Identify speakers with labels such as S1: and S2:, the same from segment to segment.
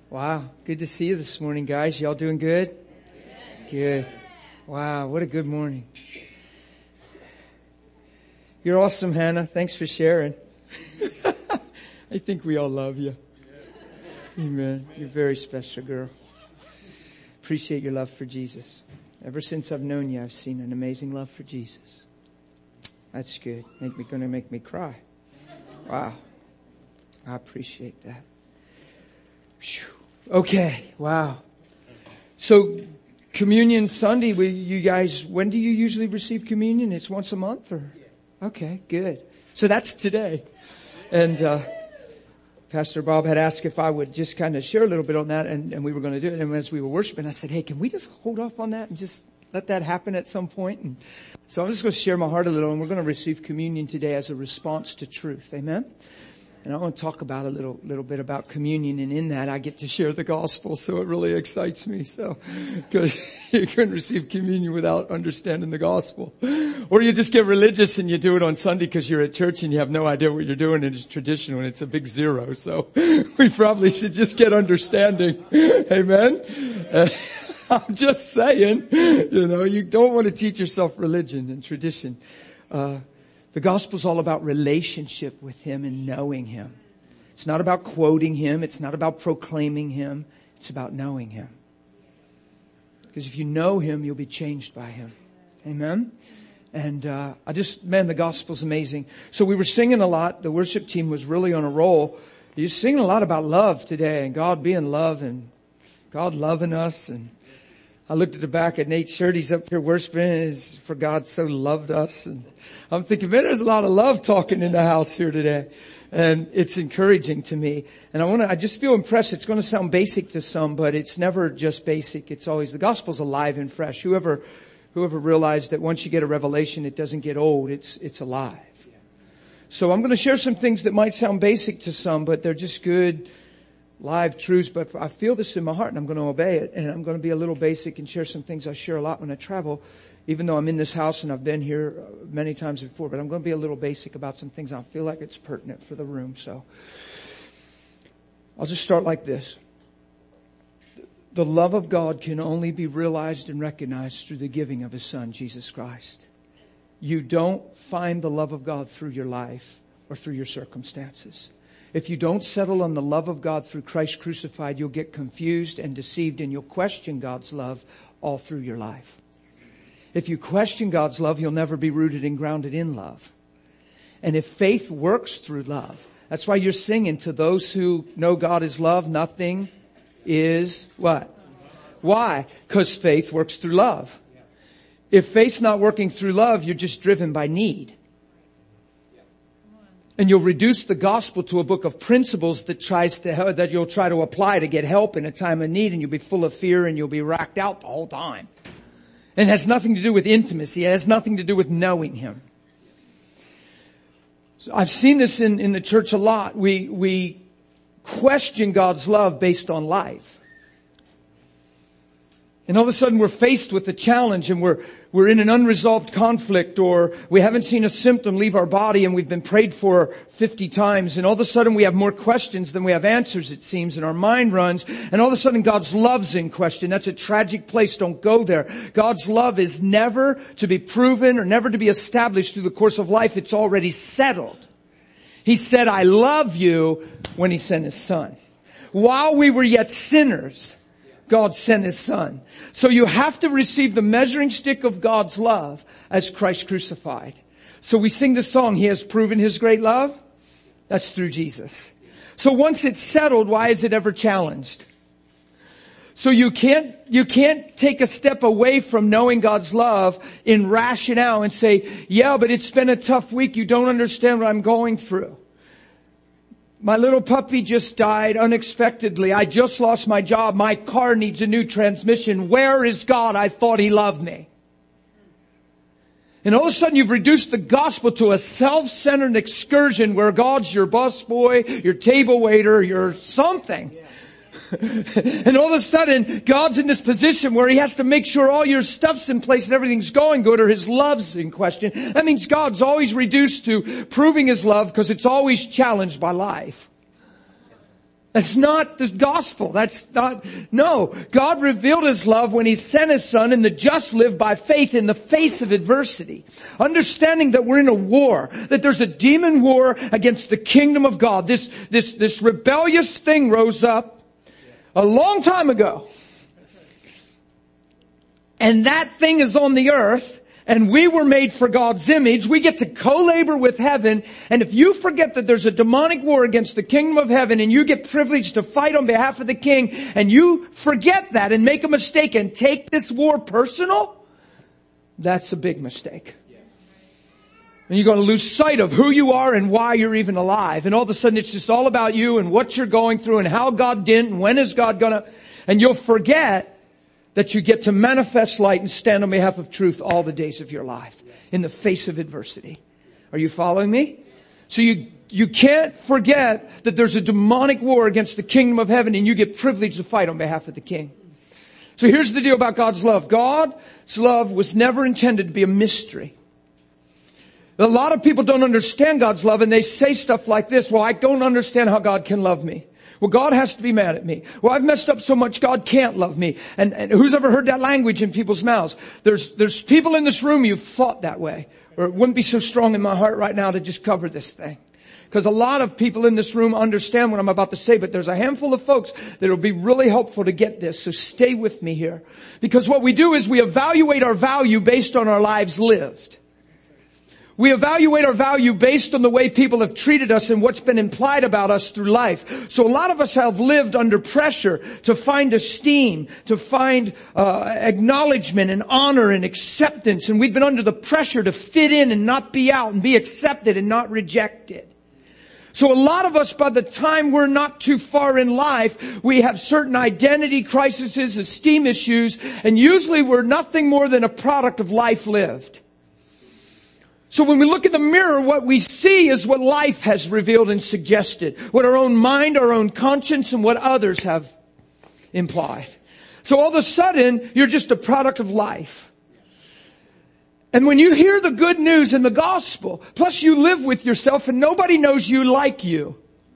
S1: Wow. Good to see you this morning, guys. Y'all doing good? Good. Wow. What a good morning. You're awesome, Hannah. Thanks for sharing. I think we all love you. Amen. You're a very special girl. Appreciate your love for Jesus. Ever since I've known you, I've seen an amazing love for Jesus. That's good. Gonna make me cry. Wow. I appreciate that. Okay. Wow. So Communion Sunday, you guys, when do you usually receive communion? It's once a month or? Okay, good. So that's today. And, Pastor Bob had asked if I would just kind of share a little bit on that, and we were going to do it. And as we were worshiping, I said, hey, can we just hold off on that and just let that happen at some point? And so I'm just going to share my heart a little, and we're going to receive communion today as a response to truth. Amen? And I want to talk about a little bit about communion, and in that I get to share the gospel, so it really excites me. So, because you couldn't receive communion without understanding the gospel. Or you just get religious and you do it on Sunday because you're at church and you have no idea what you're doing and it's traditional and it's a big zero. So we probably should just get understanding. Amen? I'm just saying, you don't want to teach yourself religion and tradition. The gospel's all about relationship with Him and knowing Him. It's not about quoting Him. It's not about proclaiming Him. It's about knowing Him. Because if you know Him, you'll be changed by Him. Amen? And the gospel's amazing. So we were singing a lot. The worship team was really on a roll. You're singing a lot about love today and God being love and God loving us. And I looked at the back of Nate's shirt. He's up here worshiping. For God so loved us. And I'm thinking, man, there's a lot of love talking in the house here today. And it's encouraging to me. And I just feel impressed. It's going to sound basic to some, but it's never just basic. It's always, the gospel's alive and fresh. Whoever realized that once you get a revelation, it doesn't get old. It's alive. So I'm going to share some things that might sound basic to some, but they're just good, live truths. But I feel this in my heart and I'm going to obey it. And I'm going to be a little basic and share some things I share a lot when I travel, even though I'm in this house and I've been here many times before. But I'm going to be a little basic about some things. I feel like it's pertinent for the room. So I'll just start like this. The love of God can only be realized and recognized through the giving of His Son, Jesus Christ. You don't find the love of God through your life or through your circumstances. If you don't settle on the love of God through Christ crucified, you'll get confused and deceived and you'll question God's love all through your life. If you question God's love, you'll never be rooted and grounded in love. And if faith works through love, that's why you're singing, to those who know God is love, nothing is what? Why? Because faith works through love. If faith's not working through love, you're just driven by need. And you'll reduce the gospel to a book of principles that you'll try to apply to get help in a time of need, and you'll be full of fear and you'll be racked out the whole time. And it has nothing to do with intimacy. It has nothing to do with knowing Him. So I've seen this in the church a lot. We question God's love based on life. And all of a sudden we're faced with a challenge and we're in an unresolved conflict, or we haven't seen a symptom leave our body and we've been prayed for 50 times, and all of a sudden we have more questions than we have answers, it seems, and our mind runs, and all of a sudden God's love's in question. That's a tragic place. Don't go there. God's love is never to be proven or never to be established through the course of life. It's already settled. He said, I love you, when He sent His Son. While we were yet sinners, God sent His Son. So you have to receive the measuring stick of God's love as Christ crucified. So we sing the song, He has proven His great love. That's through Jesus. So once it's settled, why is it ever challenged? So you can't take a step away from knowing God's love in rationale and say, yeah, but it's been a tough week. You don't understand what I'm going through. My little puppy just died unexpectedly. I just lost my job. My car needs a new transmission. Where is God? I thought He loved me. And all of a sudden you've reduced the gospel to a self-centered excursion where God's your busboy, your table waiter, your something. And all of a sudden, God's in this position where He has to make sure all your stuff's in place and everything's going good, or His love's in question. That means God's always reduced to proving His love because it's always challenged by life. That's not the gospel. No. God revealed His love when He sent His Son, and the just live by faith in the face of adversity. Understanding that we're in a war, that there's a demon war against the kingdom of God. This rebellious thing rose up a long time ago. And that thing is on the earth. And we were made for God's image. We get to co-labor with heaven. And if you forget that there's a demonic war against the kingdom of heaven and you get privileged to fight on behalf of the king and you forget that and make a mistake and take this war personal, that's a big mistake. And you're going to lose sight of who you are and why you're even alive. And all of a sudden it's just all about you and what you're going through and how God did and when is God gonna, and you'll forget that you get to manifest light and stand on behalf of truth all the days of your life in the face of adversity. Are you following me? So you can't forget that there's a demonic war against the kingdom of heaven and you get privileged to fight on behalf of the king. So here's the deal about God's love. God's love was never intended to be a mystery. A lot of people don't understand God's love and they say stuff like this, well, I don't understand how God can love me. Well, God has to be mad at me. Well, I've messed up so much, God can't love me. And who's ever heard that language in people's mouths? There's people in this room you've thought that way. Or it wouldn't be so strong in my heart right now to just cover this thing. Because a lot of people in this room understand what I'm about to say, but there's a handful of folks that will be really helpful to get this. So stay with me here. Because what we do is we evaluate our value based on our lives lived. We evaluate our value based on the way people have treated us and what's been implied about us through life. So a lot of us have lived under pressure to find esteem, to find acknowledgement and honor and acceptance. And we've been under the pressure to fit in and not be out and be accepted and not rejected. So a lot of us, by the time we're not too far in life, we have certain identity crises, esteem issues, and usually we're nothing more than a product of life lived. So when we look in the mirror, what we see is what life has revealed and suggested. What our own mind, our own conscience, and what others have implied. So all of a sudden, you're just a product of life. And when you hear the good news in the gospel, plus you live with yourself and nobody knows you like you.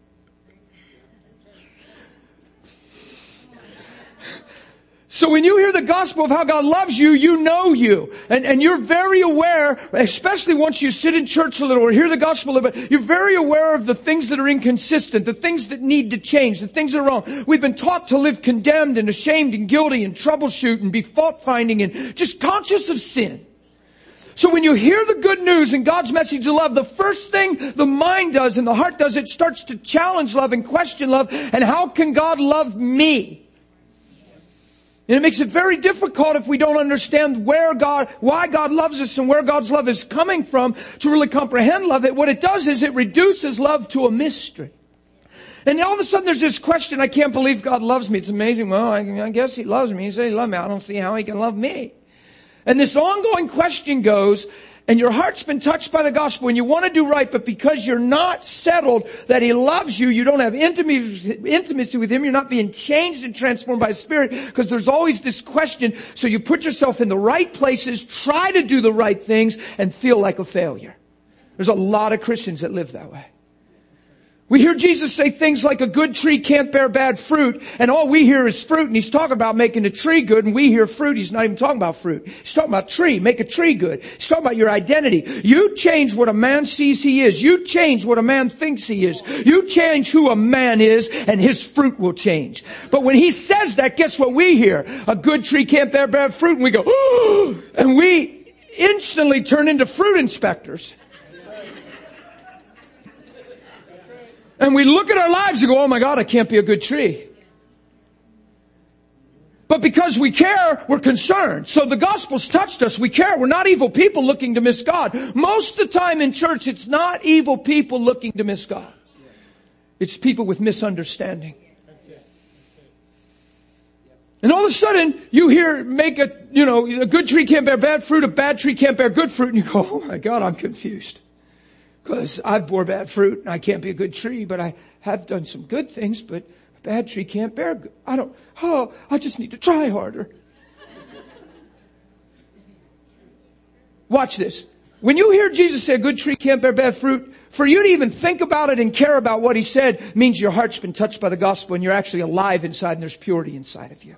S1: So when you hear the gospel of how God loves you, you know you. And you're very aware, especially once you sit in church a little or hear the gospel a little bit, you're very aware of the things that are inconsistent, the things that need to change, the things that are wrong. We've been taught to live condemned and ashamed and guilty and troubleshoot and be fault finding and just conscious of sin. So when you hear the good news and God's message of love, the first thing the mind does and the heart does, it starts to challenge love and question love. And how can God love me? And it makes it very difficult if we don't understand why God loves us and where God's love is coming from to really comprehend love. What it does is it reduces love to a mystery. And all of a sudden there's this question, I can't believe God loves me. It's amazing. Well, I guess He loves me. He said He loves me. I don't see how He can love me. And this ongoing question goes, and your heart's been touched by the gospel and you want to do right, but because you're not settled that He loves you, you don't have intimacy with Him, you're not being changed and transformed by His Spirit, because there's always this question. So you put yourself in the right places, try to do the right things, and feel like a failure. There's a lot of Christians that live that way. We hear Jesus say things like a good tree can't bear bad fruit, and all we hear is fruit, and He's talking about making a tree good, and we hear fruit. He's not even talking about fruit. He's talking about tree, make a tree good. He's talking about your identity. You change what a man sees he is. You change what a man thinks he is. You change who a man is, and his fruit will change. But when He says that, guess what we hear? A good tree can't bear bad fruit, and we go, oh, and we instantly turn into fruit inspectors. And we look at our lives and go, oh my God, I can't be a good tree. But because we care, we're concerned. So the gospel's touched us. We care. We're not evil people looking to miss God. Most of the time in church, it's not evil people looking to miss God. It's people with misunderstanding. And all of a sudden, you hear, a good tree can't bear bad fruit, a bad tree can't bear good fruit, and you go, oh my God, I'm confused. Because I've bore bad fruit and I can't be a good tree, but I have done some good things, but a bad tree can't bear good. I just need to try harder. Watch this. When you hear Jesus say a good tree can't bear bad fruit, For you to even think about it and care about what he said means your heart's been touched by the gospel and you're actually alive inside and there's purity inside of you.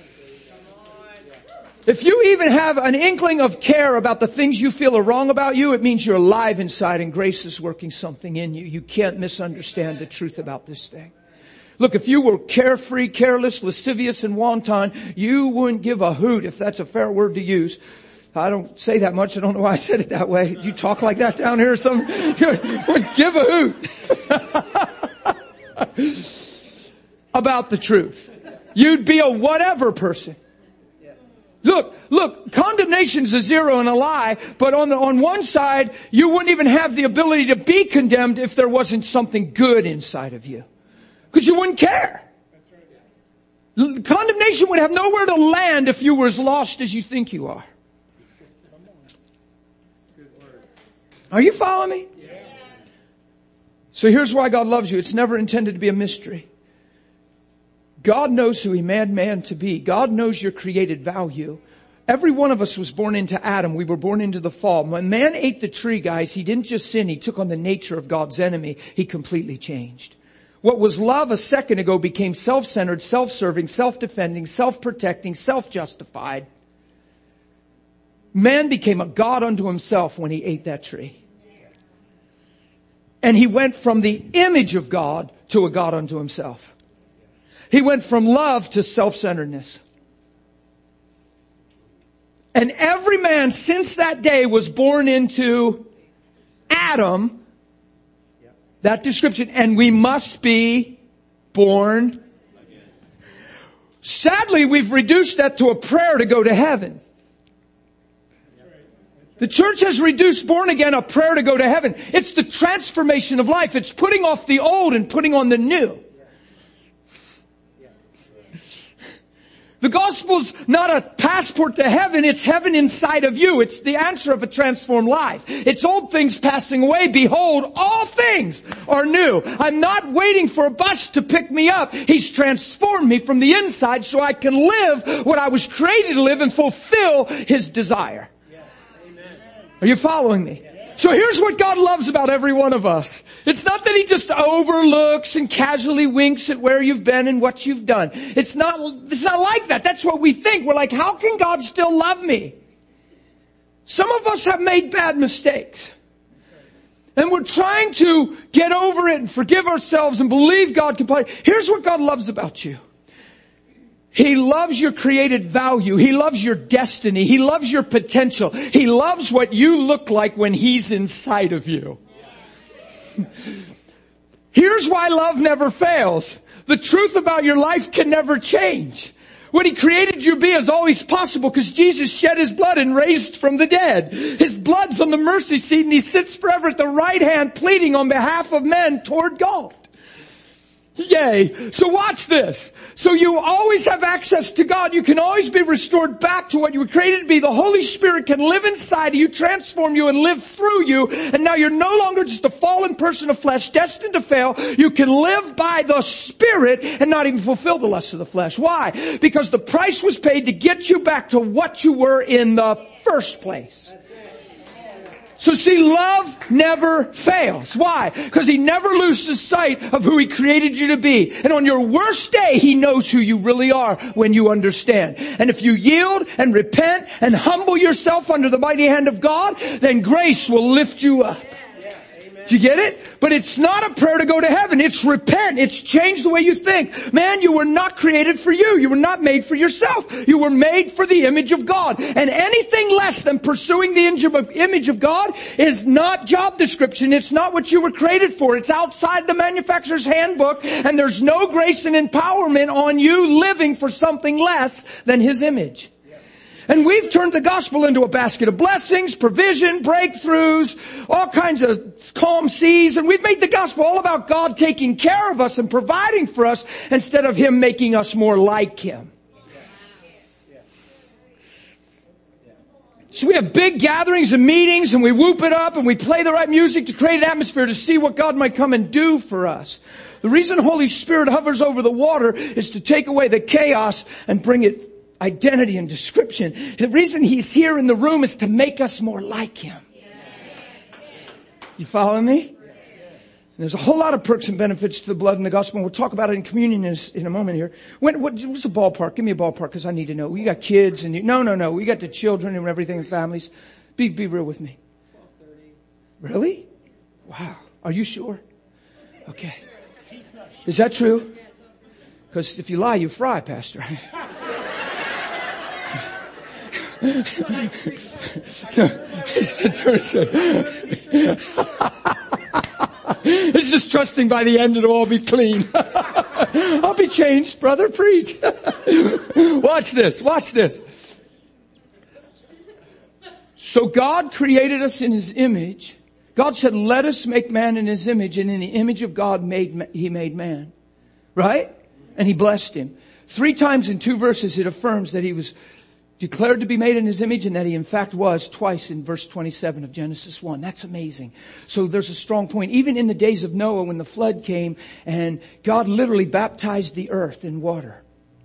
S1: If you even have an inkling of care about the things you feel are wrong about you, it means you're alive inside and grace is working something in you. You can't misunderstand the truth about this thing. Look, if you were carefree, careless, lascivious, and wanton, you wouldn't give a hoot, if that's a fair word to use. I don't say that much. I don't know why I said it that way. Do you talk like that down here or something? Give a hoot about the truth. You'd be a whatever person. Look, condemnation's a zero and a lie, but on one side, you wouldn't even have the ability to be condemned if there wasn't something good inside of you. Because you wouldn't care. Condemnation would have nowhere to land if you were as lost as you think you are. Are you following me? Yeah. So here's why God loves you. It's never intended to be a mystery. God knows who He made man to be. God knows your created value. Every one of us was born into Adam. We were born into the fall. When man ate the tree, guys, he didn't just sin. He took on the nature of God's enemy. He completely changed. What was love a second ago became self-centered, self-serving, self-defending, self-protecting, self-justified. Man became a God unto himself when he ate that tree. And he went from the image of God to a God unto himself. He went from love to self-centeredness. And every man since that day was born into Adam, that description, and we must be born again. Sadly, we've reduced that to a prayer to go to heaven. The church has reduced born again a prayer to go to heaven. It's the transformation of life. It's putting off the old and putting on the new. The gospel's not a passport to heaven. It's heaven inside of you. It's the answer of a transformed life. It's old things passing away. Behold, all things are new. I'm not waiting for a bus to pick me up. He's transformed me from the inside so I can live what I was created to live and fulfill His desire. Are you following me? So here's what God loves about every one of us. It's not that He just overlooks and casually winks at where you've been and what you've done. It's not like that. That's what we think. We're like, how can God still love me? Some of us have made bad mistakes. And we're trying to get over it and forgive ourselves and believe God can pardon. Here's what God loves about you. He loves your created value. He loves your destiny. He loves your potential. He loves what you look like when He's inside of you. Here's why love never fails. The truth about your life can never change. What He created you to be is always possible because Jesus shed His blood and raised from the dead. His blood's on the mercy seat and He sits forever at the right hand pleading on behalf of men toward God. Yay. So watch this. So you always have access to God. You can always be restored back to what you were created to be. The Holy Spirit can live inside of you, transform you, and live through you. And now you're no longer just a fallen person of flesh destined to fail. You can live by the Spirit and not even fulfill the lusts of the flesh. Why? Because the price was paid to get you back to what you were in the first place. So see, love never fails. Why? Because He never loses sight of who He created you to be. And on your worst day, He knows who you really are when you understand. And if you yield and repent and humble yourself under the mighty hand of God, then grace will lift you up. Do you get it? But it's not a prayer to go to heaven. It's repent. It's change the way you think. Man, you were not created for you. You were not made for yourself. You were made for the image of God. And anything less than pursuing the image of God is not job description. It's not what you were created for. It's outside the manufacturer's handbook, and there's no grace and empowerment on you living for something less than His image. And we've turned the gospel into a basket of blessings, provision, breakthroughs, all kinds of calm seas. And we've made the gospel all about God taking care of us and providing for us instead of Him making us more like Him. So we have big gatherings and meetings and we whoop it up and we play the right music to create an atmosphere to see what God might come and do for us. The reason Holy Spirit hovers over the water is to take away the chaos and bring it identity and description. The reason He's here in the room is to make us more like Him. You follow me? There's a whole lot of perks and benefits to the blood and the gospel, and we'll talk about it in communion in a moment here. What's a ballpark? Give me a ballpark, because I need to know. We got kids and no. We got the children and everything and families. Be real with me. 12:30. Really? Wow. Are you sure? Okay. Is that true? Because if you lie, you fry, Pastor. It's just trusting by the end it'll all be clean. I'll be changed, brother. Preach. Watch this. So God created us in His image. God said, let us make man in His image, and in the image of God He made man. Right? And He blessed him. 3 times in 2 verses it affirms that he was declared to be made in His image, and that he in fact was, twice in verse 27 of Genesis 1. That's amazing. So there's a strong point. Even in the days of Noah, when the flood came and God literally baptized the earth in water,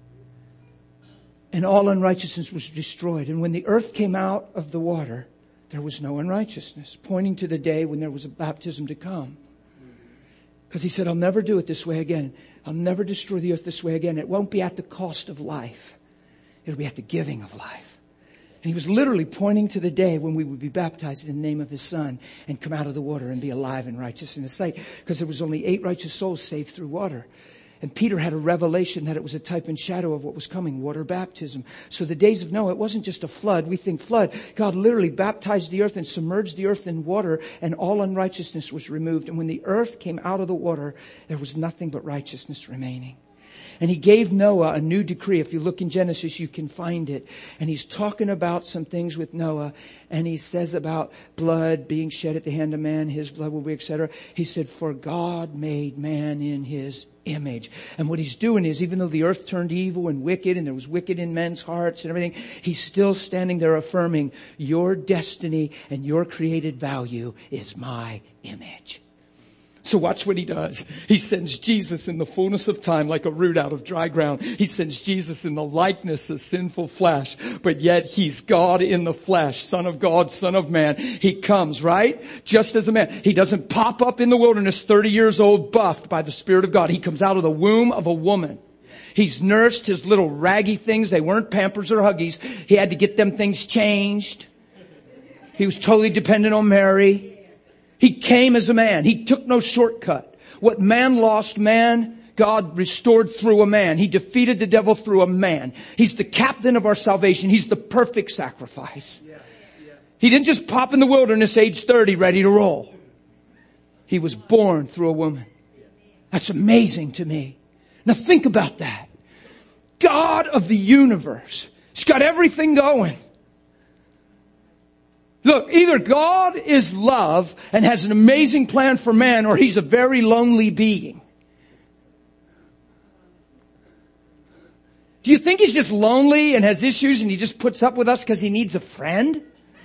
S1: and all unrighteousness was destroyed. And when the earth came out of the water, there was no unrighteousness, pointing to the day when there was a baptism to come. Because He said, I'll never do it this way again. I'll never destroy the earth this way again. It won't be at the cost of life. It'll be at the giving of life. And He was literally pointing to the day when we would be baptized in the name of His Son and come out of the water and be alive and righteous in His sight. Because there was only 8 righteous souls saved through water. And Peter had a revelation that it was a type and shadow of what was coming, water baptism. So the days of Noah, it wasn't just a flood. We think flood. God literally baptized the earth and submerged the earth in water, and all unrighteousness was removed. And when the earth came out of the water, there was nothing but righteousness remaining. And He gave Noah a new decree. If you look in Genesis, you can find it. And He's talking about some things with Noah. And He says about blood being shed at the hand of man, his blood will be, etc. He said, for God made man in His image. And what He's doing is, even though the earth turned evil and wicked, and there was wicked in men's hearts and everything, He's still standing there affirming, your destiny and your created value is my image. So watch what He does. He sends Jesus in the fullness of time like a root out of dry ground. He sends Jesus in the likeness of sinful flesh, but yet He's God in the flesh, Son of God, Son of man. He comes, right? Just as a man. He doesn't pop up in the wilderness 30 years old, buffed by the Spirit of God. He comes out of the womb of a woman. He's nursed his little raggy things. They weren't Pampers or Huggies. He had to get them things changed. He was totally dependent on Mary. He came as a man. He took no shortcut. What man lost, God restored through a man. He defeated the devil through a man. He's the captain of our salvation. He's the perfect sacrifice. He didn't just pop in the wilderness age 30 ready to roll. He was born through a woman. That's amazing to me. Now think about that. God of the universe. He's got everything going. Look, either God is love and has an amazing plan for man, or He's a very lonely being. Do you think He's just lonely and has issues and He just puts up with us because He needs a friend?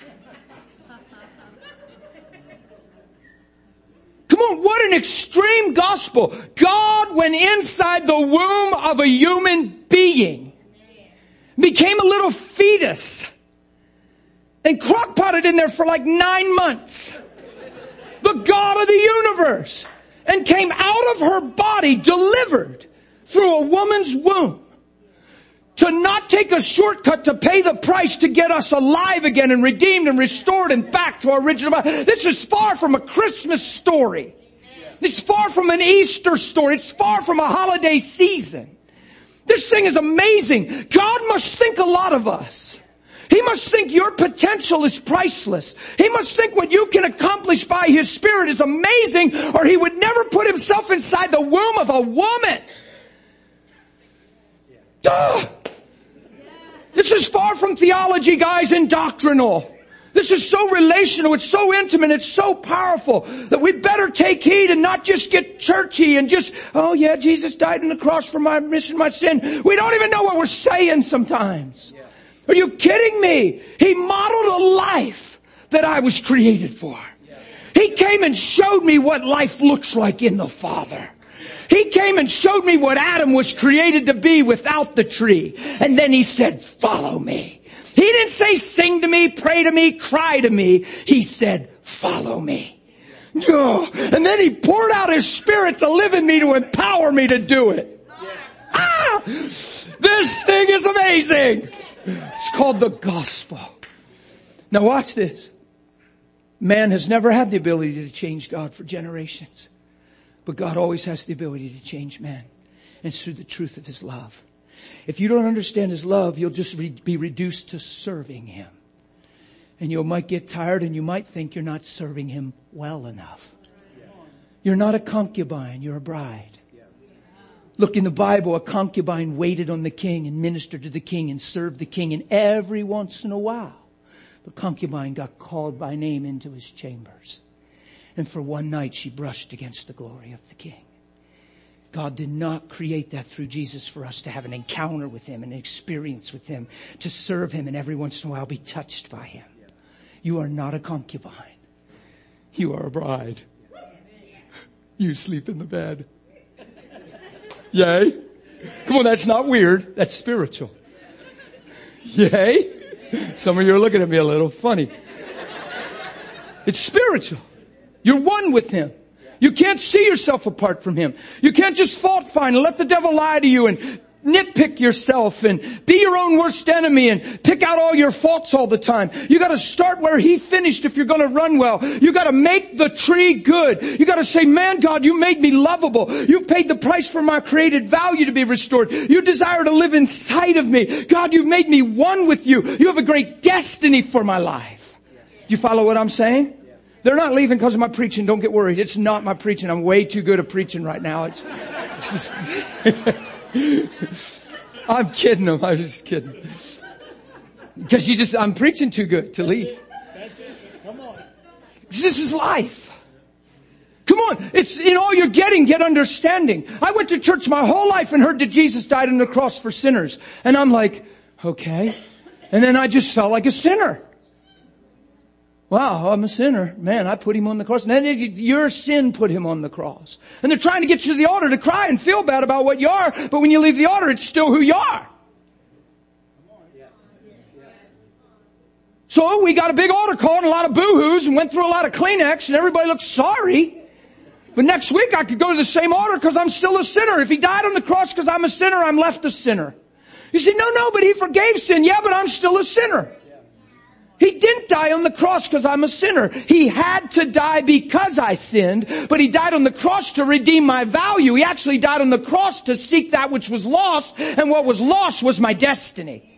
S1: Come on, what an extreme gospel. God went inside the womb of a human being, became a little fetus, and crock-potted in there for like 9 months. The God of the universe. And came out of her body, delivered through a woman's womb. To not take a shortcut to pay the price to get us alive again and redeemed and restored and back to our original body. This is far from a Christmas story. It's far from an Easter story. It's far from a holiday season. This thing is amazing. God must think a lot of us. He must think your potential is priceless. He must think what you can accomplish by His Spirit is amazing, or He would never put Himself inside the womb of a woman. Duh! This is far from theology, guys, and doctrinal. This is so relational, it's so intimate, it's so powerful that we better take heed and not just get churchy and just, oh yeah, Jesus died on the cross for my mission, my sin. We don't even know what we're saying sometimes. Are you kidding me? He modeled a life that I was created for. He came and showed me what life looks like in the Father. He came and showed me what Adam was created to be without the tree. And then He said, follow me. He didn't say sing to me, pray to me, cry to me. He said, follow me. And then He poured out His Spirit to live in me to empower me to do it. Ah! This thing is amazing. It's called the gospel. Now watch this. Man has never had the ability to change God for generations. But God always has the ability to change man. And it's through the truth of His love. If you don't understand His love, you'll just be reduced to serving Him. And you might get tired and you might think you're not serving Him well enough. You're not a concubine, you're a bride. Look, in the Bible, a concubine waited on the king and ministered to the king and served the king. And every once in a while, the concubine got called by name into his chambers. And for one night, she brushed against the glory of the king. God did not create that through Jesus for us to have an encounter with Him, an experience with Him, to serve Him and every once in a while be touched by Him. You are not a concubine. You are a bride. You sleep in the bed. Yay? Come on, that's not weird. That's spiritual. Yay? Some of you are looking at me a little funny. It's spiritual. You're one with Him. You can't see yourself apart from Him. You can't just fault find and let the devil lie to you and nitpick yourself and be your own worst enemy and pick out all your faults all the time. You gotta start where He finished if you're gonna run well. You gotta make the tree good. You gotta say, man, God, You made me lovable. You've paid the price for my created value to be restored. You desire to live inside of me. God, You've made me one with You. You have a great destiny for my life. Do you follow what I'm saying? They're not leaving because of my preaching. Don't get worried. It's not my preaching. I'm way too good at preaching right now. It's just I'm kidding them. I'm just kidding. Because I'm preaching too good to leave.
S2: That's it. Come on.
S1: This is life. Come on. It's in all you're getting, get understanding. I went to church my whole life and heard that Jesus died on the cross for sinners. And I'm like, okay. And then I just felt like a sinner. Wow, I'm a sinner. Man, I put Him on the cross. And then your sin put Him on the cross. And they're trying to get you to the altar to cry and feel bad about what you are. But when you leave the altar, it's still who you are. So we got a big altar call and a lot of boo-hoos and went through a lot of Kleenex and everybody looked sorry. But next week I could go to the same altar because I'm still a sinner. If He died on the cross because I'm a sinner, I'm left a sinner. You say, no, but He forgave sin. Yeah, but I'm still a sinner. He didn't die on the cross because I'm a sinner. He had to die because I sinned, but He died on the cross to redeem my value. He actually died on the cross to seek that which was lost, and what was lost was my destiny.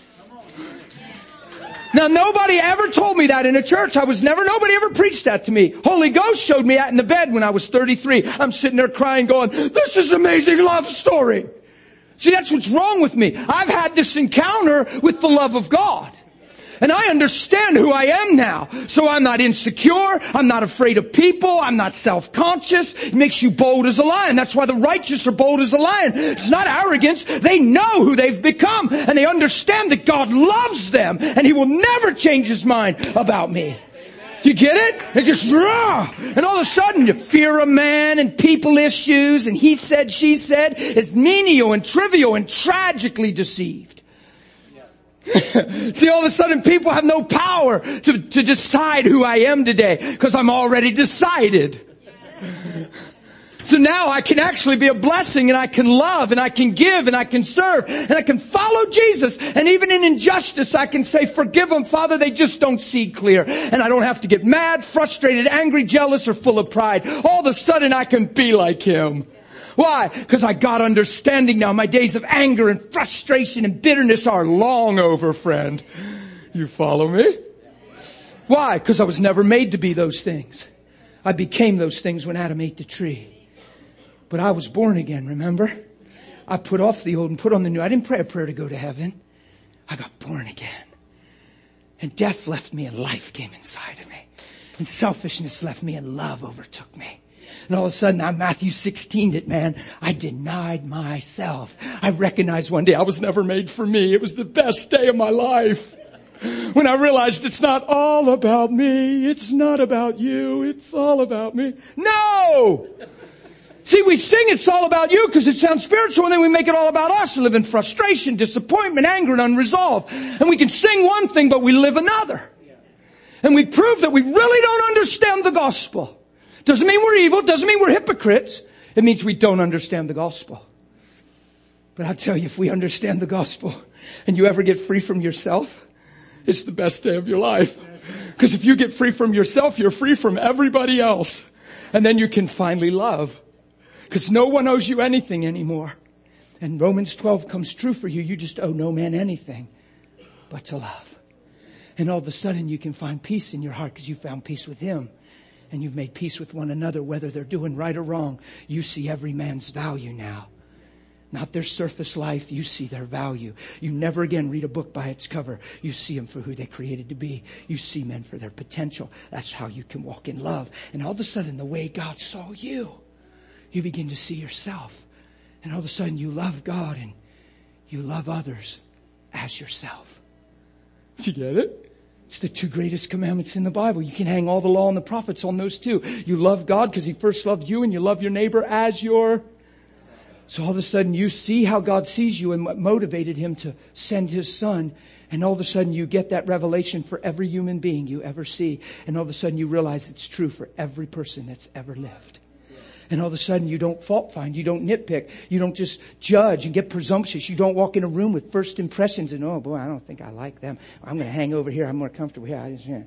S1: Now nobody ever told me that in a church. Nobody ever preached that to me. Holy Ghost showed me that in the bed when I was 33. I'm sitting there crying going, this is an amazing love story. See, that's what's wrong with me. I've had this encounter with the love of God. And I understand who I am now. So I'm not insecure. I'm not afraid of people. I'm not self-conscious. It makes you bold as a lion. That's why the righteous are bold as a lion. It's not arrogance. They know who they've become. And they understand that God loves them. And He will never change His mind about me. Do you get it? It just, raw. And all of a sudden, you fear of man and people issues and he said, she said is menial and trivial and tragically deceived. See, all of a sudden people have no power to decide who I am today because I'm already decided. So now I can actually be a blessing and I can love and I can give and I can serve and I can follow Jesus. And even in injustice, I can say, forgive them, Father, they just don't see clear. And I don't have to get mad, frustrated, angry, jealous, or full of pride. All of a sudden I can be like Him. Why? Because I got understanding now. My days of anger and frustration and bitterness are long over, friend. You follow me? Why? Because I was never made to be those things. I became those things when Adam ate the tree. But I was born again, remember? I put off the old and put on the new. I didn't pray a prayer to go to heaven. I got born again. And death left me and life came inside of me. And selfishness left me and love overtook me. And all of a sudden, I'm Matthew 16'd it, man. I denied myself. I recognized one day I was never made for me. It was the best day of my life. When I realized it's not all about me. It's not about you. It's all about me. No! See, we sing it's all about you because it sounds spiritual, and then we make it all about us and live in frustration, disappointment, anger, and unresolved. And we can sing one thing, but we live another. And we prove that we really don't understand the gospel. Doesn't mean we're evil. Doesn't mean we're hypocrites. It means we don't understand the gospel. But I'll tell you, if we understand the gospel and you ever get free from yourself, it's the best day of your life. Because if you get free from yourself, you're free from everybody else. And then you can finally love. Because no one owes you anything anymore. And Romans 12 comes true for you. You just owe no man anything but to love. And all of a sudden you can find peace in your heart because you found peace with Him. And you've made peace with one another, whether they're doing right or wrong. You see every man's value now. Not their surface life. You see their value. You never again read a book by its cover. You see them for who they created to be. You see men for their potential. That's how you can walk in love. And all of a sudden, the way God saw you, you begin to see yourself. And all of a sudden, you love God and you love others as yourself. Did you get it? It's the 2 greatest commandments in the Bible. You can hang all the law and the prophets on those 2. You love God because He first loved you, and you love your neighbor as your. So all of a sudden you see how God sees you and what motivated Him to send His Son. And all of a sudden you get that revelation for every human being you ever see. And all of a sudden you realize it's true for every person that's ever lived. And all of a sudden you don't fault find. You don't nitpick. You don't just judge and get presumptuous. You don't walk in a room with first impressions and, oh boy, I don't think I like them. I'm going to hang over here. I'm more comfortable here.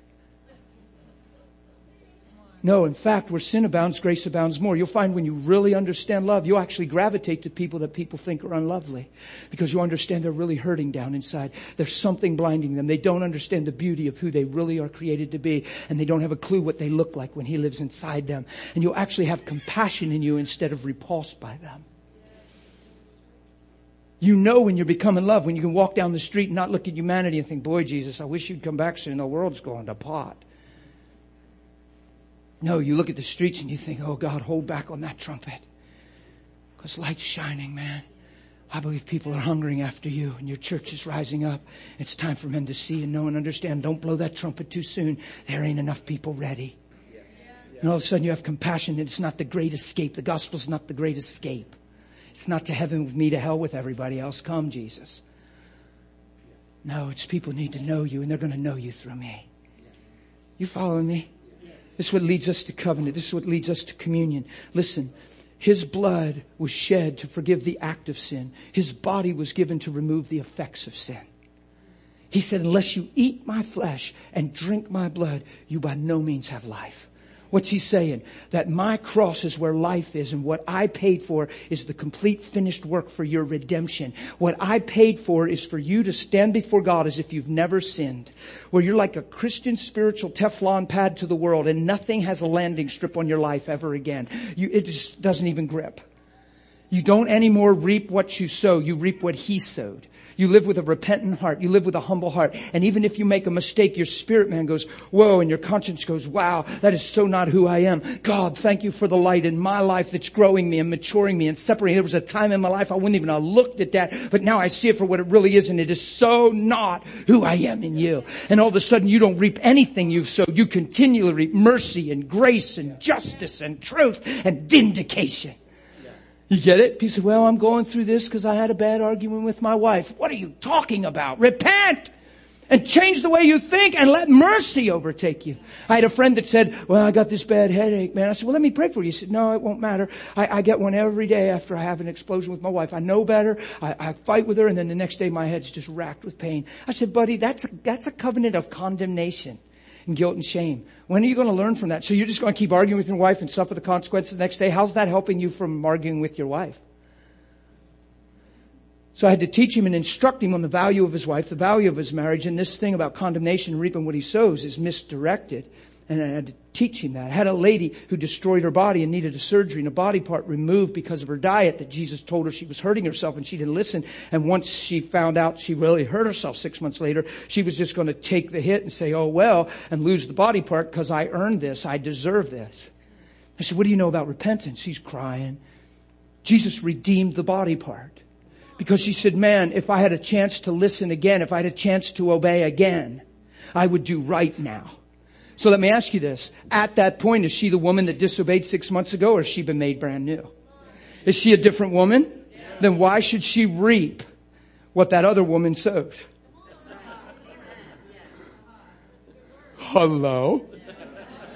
S1: No, in fact, where sin abounds, grace abounds more. You'll find when you really understand love, you'll actually gravitate to people that people think are unlovely. Because you understand they're really hurting down inside. There's something blinding them. They don't understand the beauty of who they really are created to be. And they don't have a clue what they look like when He lives inside them. And you'll actually have compassion in you instead of repulsed by them. You know when you're becoming love, when you can walk down the street and not look at humanity and think, boy, Jesus, I wish you'd come back soon. The world's going to pot. No, you look at the streets and you think, oh God, hold back on that trumpet. Because light's shining, man. I believe people are hungering after you and your church is rising up. It's time for men to see and know and understand. Don't blow that trumpet too soon. There ain't enough people ready. And all of a sudden you have compassion, and it's not the great escape. The gospel's not the great escape. It's not to heaven with me, to hell with everybody else. Come, Jesus. No, it's people need to know you, and they're going to know you through me. You following me? This is what leads us to covenant. This is what leads us to communion. Listen, His blood was shed to forgive the act of sin. His body was given to remove the effects of sin. He said, unless you eat my flesh and drink my blood, you by no means have life. What's He saying? That my cross is where life is, and what I paid for is the complete finished work for your redemption. What I paid for is for you to stand before God as if you've never sinned. Where you're like a Christian spiritual Teflon pad to the world, and nothing has a landing strip on your life ever again. It just doesn't even grip. You don't anymore reap what you sow. You reap what He sowed. You live with a repentant heart. You live with a humble heart. And even if you make a mistake, your spirit man goes, whoa, and your conscience goes, wow, that is so not who I am. God, thank you for the light in my life that's growing me and maturing me and separating. There was a time in my life I wouldn't even have looked at that, but now I see it for what it really is, and it is so not who I am in you. And all of a sudden you don't reap anything you've sowed. You continually reap mercy and grace and justice and truth and vindication. You get it? People say, well, I'm going through this because I had a bad argument with my wife. What are you talking about? Repent and change the way you think and let mercy overtake you. I had a friend that said, well, I got this bad headache, man. I said, well, let me pray for you. He said, no, it won't matter. I get one every day after I have an explosion with my wife. I know better. I fight with her, and then the next day my head's just racked with pain. I said, buddy, that's a covenant of condemnation and guilt and shame. When are you going to learn from that? So you're just going to keep arguing with your wife and suffer the consequences the next day? How's that helping you from arguing with your wife? So I had to teach him and instruct him on the value of his wife, the value of his marriage, and this thing about condemnation and reaping what he sows is misdirected. And I had to teach him that. I had a lady who destroyed her body and needed a surgery and a body part removed because of her diet, that Jesus told her she was hurting herself, and she didn't listen. And once she found out she really hurt herself 6 months later, she was just going to take the hit and say, oh well, and lose the body part because I earned this. I deserve this. I said, what do you know about repentance? She's crying. Jesus redeemed the body part. Because she said, man, if I had a chance to listen again, if I had a chance to obey again, I would do right now. So let me ask you this. At that point, is she the woman that disobeyed 6 months ago, or has she been made brand new? Is she a different woman? Then why should she reap what that other woman sowed? Hello?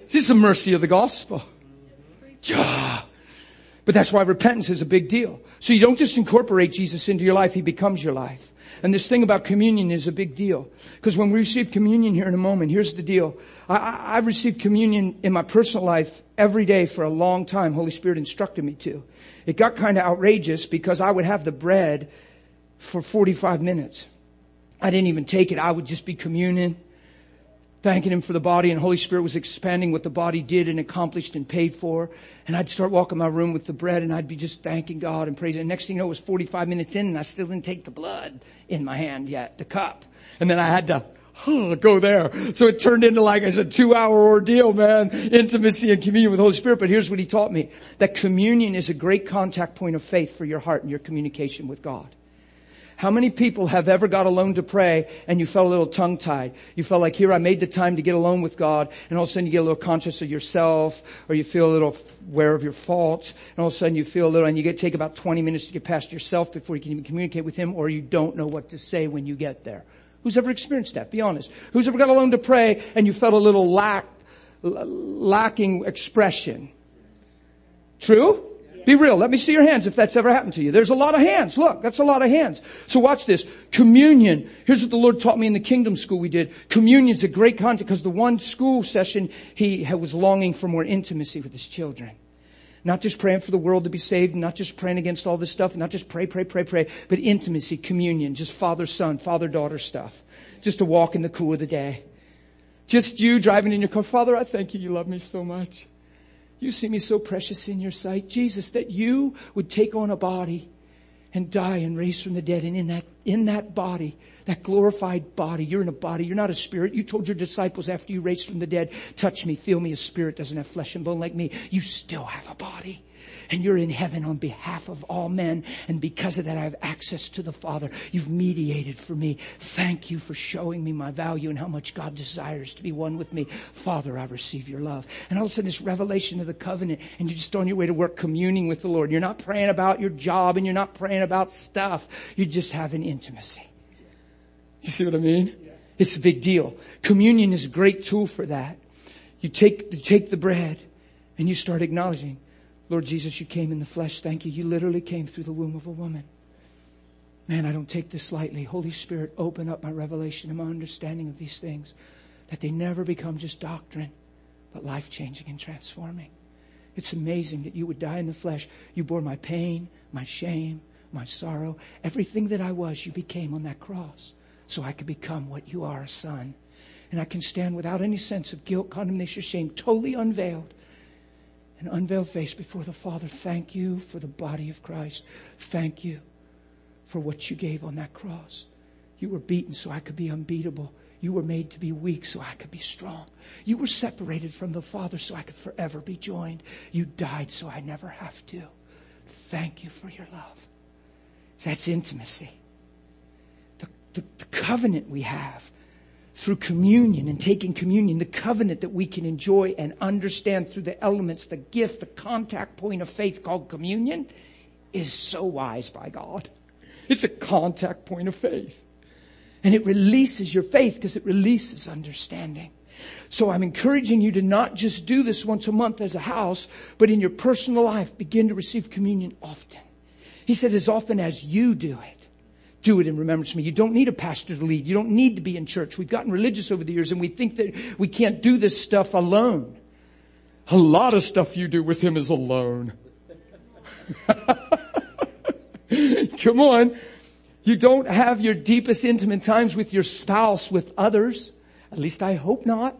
S1: This is the mercy of the gospel. Yeah. But that's why repentance is a big deal. So you don't just incorporate Jesus into your life, He becomes your life. And this thing about communion is a big deal. Because when we receive communion here in a moment, here's the deal. I've received communion in my personal life every day for a long time. Holy Spirit instructed me to. It got kind of outrageous because I would have the bread for 45 minutes. I didn't even take it. I would just be communing, thanking Him for the body, and Holy Spirit was expanding what the body did and accomplished and paid for. And I'd start walking my room with the bread and I'd be just thanking God and praising. And next thing you know, it was 45 minutes in and I still didn't take the blood in my hand yet, the cup. And then I had to go there. So it turned into like a 2-hour ordeal, man. Intimacy and communion with the Holy Spirit. But here's what He taught me. That communion is a great contact point of faith for your heart and your communication with God. How many people have ever got alone to pray and you felt a little tongue-tied? You felt like, here, I made the time to get alone with God, and all of a sudden you get a little conscious of yourself, or you feel a little aware of your faults, and all of a sudden you feel a little, and you take about 20 minutes to get past yourself before you can even communicate with Him, or you don't know what to say when you get there. Who's ever experienced that? Be honest. Who's ever got alone to pray and you felt a little lacking expression? True? Be real. Let me see your hands if that's ever happened to you. There's a lot of hands. Look, that's a lot of hands. So watch this. Communion. Here's what the Lord taught me in the Kingdom School we did. Communion is a great content because the one school session, He was longing for more intimacy with His children. Not just praying for the world to be saved, not just praying against all this stuff, not just pray, but intimacy, communion, just father-son, father-daughter stuff. Just to walk in the cool of the day. Just you driving in your car. Father, I thank You. You love me so much. You see me so precious in Your sight. Jesus, that You would take on a body and die and raise from the dead. And in that body, that glorified body, you're in a body, you're not a spirit. You told Your disciples after You raised from the dead, touch me, feel me. A spirit doesn't have flesh and bone like me. You still have a body. And You're in heaven on behalf of all men. And because of that, I have access to the Father. You've mediated for me. Thank You for showing me my value and how much God desires to be one with me. Father, I receive Your love. And all of a sudden, this revelation of the covenant, and you're just on your way to work communing with the Lord. You're not praying about your job and you're not praying about stuff. You're just having intimacy. Do you see what I mean? It's a big deal. Communion is a great tool for that. You take the bread and you start acknowledging, Lord Jesus, You came in the flesh. Thank You. You literally came through the womb of a woman. Man, I don't take this lightly. Holy Spirit, open up my revelation and my understanding of these things, that they never become just doctrine, but life-changing and transforming. It's amazing that You would die in the flesh. You bore my pain, my shame, my sorrow. Everything that I was, You became on that cross so I could become what You are, a son. And I can stand without any sense of guilt, condemnation, shame, totally unveiled. An unveiled face before the Father. Thank You for the body of Christ. Thank You for what You gave on that cross. You were beaten so I could be unbeatable. You were made to be weak so I could be strong. You were separated from the Father so I could forever be joined. You died so I never have to. Thank You for Your love. That's intimacy. The covenant we have through communion and taking communion, the covenant that we can enjoy and understand through the elements, the gift, the contact point of faith called communion, is so wise by God. It's a contact point of faith. And it releases your faith because it releases understanding. So I'm encouraging you to not just do this once a month as a house, but in your personal life, begin to receive communion often. He said, as often as you do it. Do it in remembrance of me. You don't need a pastor to lead. You don't need to be in church. We've gotten religious over the years and we think that we can't do this stuff alone. A lot of stuff you do with Him is alone. Come on. You don't have your deepest intimate times with your spouse with others. At least I hope not.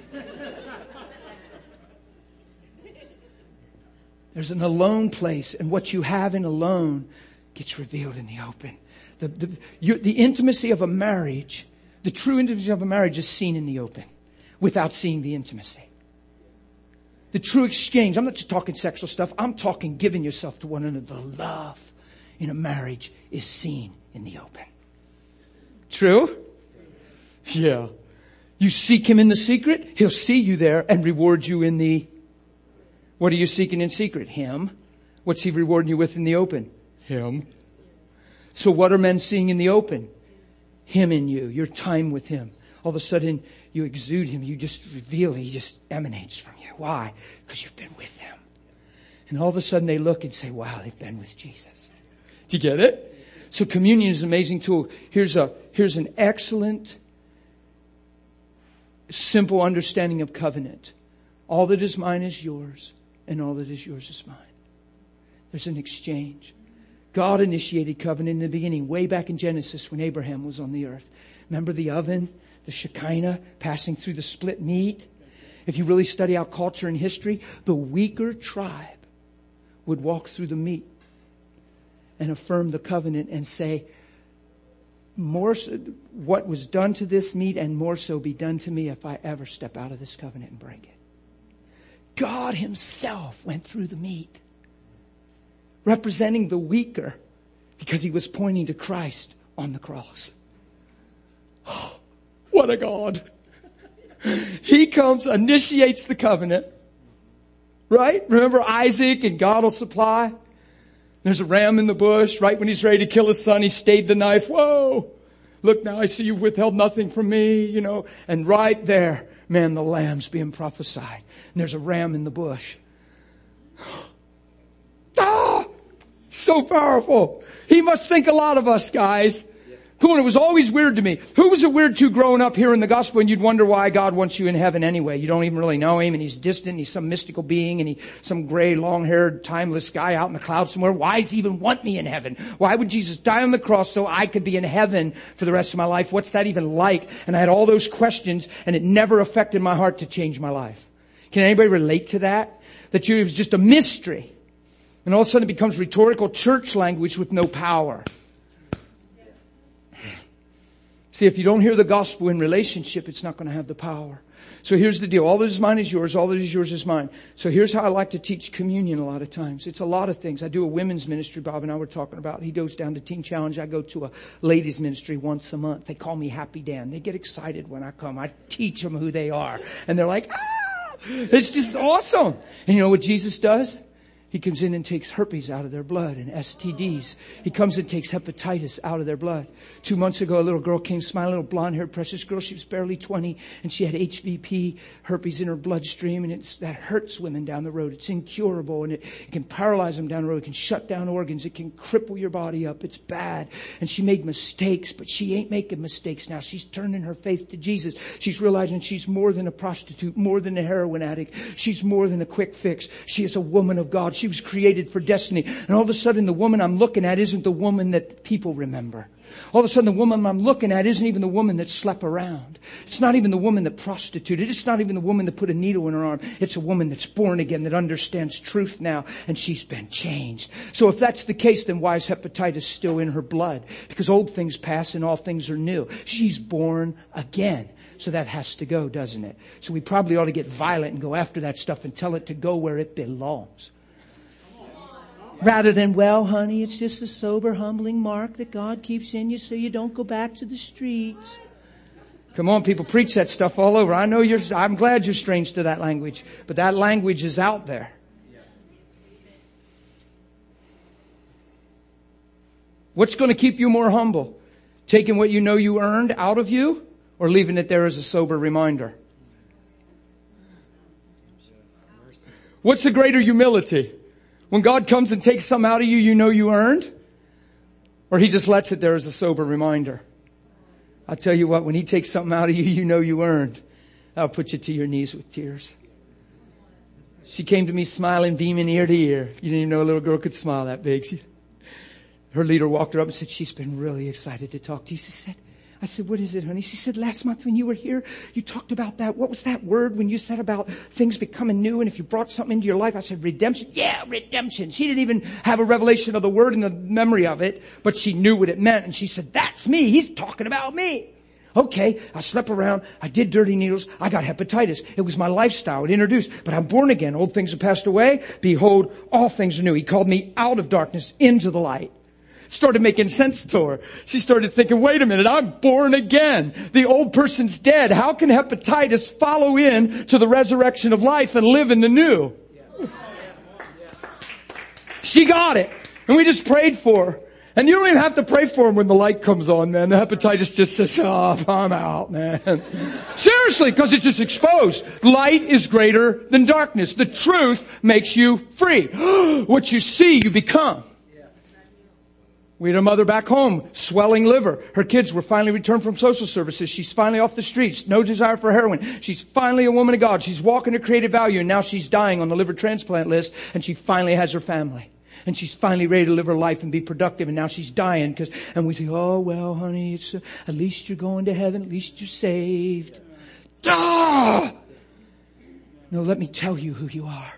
S1: There's an alone place, and what you have in alone gets revealed in the open. The intimacy of a marriage, the true intimacy of a marriage is seen in the open without seeing the intimacy. The true exchange, I'm not just talking sexual stuff, I'm talking giving yourself to one another. The love in a marriage is seen in the open. True? Yeah. You seek Him in the secret, He'll see you there and reward you in the... What are you seeking in secret? Him. What's He rewarding you with in the open? Him. So what are men seeing in the open? Him in you, your time with Him. all of a sudden you exude Him. You just reveal, He just emanates from you. Why? Because you've been with Him. And all of a sudden they look and say, wow, they've been with Jesus. Do you get it? So communion is an amazing tool. Here's an excellent, simple understanding of covenant. All that is mine is yours, and all that is yours is mine. There's an exchange. God initiated covenant in the beginning, way back in Genesis when Abraham was on the earth. Remember the oven, the Shekinah passing through the split meat? If you really study out culture and history, the weaker tribe would walk through the meat and affirm the covenant and say, more so, what was done to this meat and more so be done to me if I ever step out of this covenant and break it. God Himself went through the meat, representing the weaker because He was pointing to Christ on the cross. Oh, what a God. He comes, initiates the covenant. Right? Remember Isaac and God will supply? There's a ram in the bush. Right when he's ready to kill his son, he stayed the knife. Whoa! Look now, I see you've withheld nothing from me, And right there, man, the lamb's being prophesied. And there's a ram in the bush. Ah! So powerful. He must think a lot of us, guys. Come on, it was always weird to me. Who was it weird to growing up hearing the gospel and you'd wonder why God wants you in heaven anyway? You don't even really know Him and He's distant and He's some mystical being and He's some gray, long-haired, timeless guy out in the clouds somewhere. Why does He even want me in heaven? Why would Jesus die on the cross so I could be in heaven for the rest of my life? What's that even like? And I had all those questions and it never affected my heart to change my life. Can anybody relate to that? That it was just a mystery. And all of a sudden it becomes rhetorical church language with no power. See, if you don't hear the gospel in relationship, it's not going to have the power. So here's the deal. All that is mine is yours. All that is yours is mine. So here's how I like to teach communion a lot of times. It's a lot of things. I do a women's ministry, Bob and I were talking about. He goes down to Teen Challenge. I go to a ladies ministry once a month. They call me Happy Dan. They get excited when I come. I teach them who they are. And they're like, ah! It's just awesome. And you know what Jesus does? He comes in and takes herpes out of their blood and STDs. He comes and takes hepatitis out of their blood. 2 months ago, a little girl came smiling, a little blonde-haired, precious girl. She was barely 20, and she had HVP, herpes in her bloodstream, and that hurts women down the road. It's incurable, and it can paralyze them down the road. It can shut down organs. It can cripple your body up. It's bad. And she made mistakes, but she ain't making mistakes now. She's turning her faith to Jesus. She's realizing she's more than a prostitute, more than a heroin addict. She's more than a quick fix. She is a woman of God. She was created for destiny. And all of a sudden, the woman I'm looking at isn't the woman that people remember. All of a sudden, the woman I'm looking at isn't even the woman that slept around. It's not even the woman that prostituted. It's not even the woman that put a needle in her arm. It's a woman that's born again, that understands truth now, and she's been changed. So if that's the case, then why is hepatitis still in her blood? Because old things pass and all things are new. She's born again. So that has to go, doesn't it? So we probably ought to get violent and go after that stuff and tell it to go where it belongs. Rather than, well, honey, it's just a sober, humbling mark that God keeps in you so you don't go back to the streets. Come on, people, preach that stuff all over. I'm glad you're strange to that language, but that language is out there. What's going to keep you more humble? Taking what you know you earned out of you or leaving it there as a sober reminder? What's the greater humility? When God comes and takes some out of you, you know you earned? Or He just lets it there as a sober reminder? I'll tell you what, when He takes something out of you, you know you earned. That'll put you to your knees with tears. She came to me smiling, beaming ear to ear. You didn't even know a little girl could smile that big. Her leader walked her up and said, she's been really excited to talk to you. I said, what is it, honey? She said, last month when you were here, you talked about that. What was that word when you said about things becoming new and if you brought something into your life? I said, redemption. Yeah, redemption. She didn't even have a revelation of the word and the memory of it, but she knew what it meant. And she said, that's me. He's talking about me. Okay, I slept around. I did dirty needles. I got hepatitis. It was my lifestyle. It introduced, but I'm born again. Old things have passed away. Behold, all things are new. He called me out of darkness into the light. Started making sense to her. She started thinking, wait a minute, I'm born again. The old person's dead. How can hepatitis follow in to the resurrection of life and live in the new? She got it. And we just prayed for her. And you don't even have to pray for them when the light comes on, man. The hepatitis just says, oh, I'm out, man. Seriously, because it's just exposed. Light is greater than darkness. The truth makes you free. What you see, you become. We had a mother back home, swelling liver. Her kids were finally returned from social services. She's finally off the streets. No desire for heroin. She's finally a woman of God. She's walking to creative value, and now she's dying on the liver transplant list, and she finally has her family. And she's finally ready to live her life and be productive, and now she's dying and we say, oh, well, honey, it's, at least you're going to heaven. At least you're saved. Ah! No, let me tell you who you are.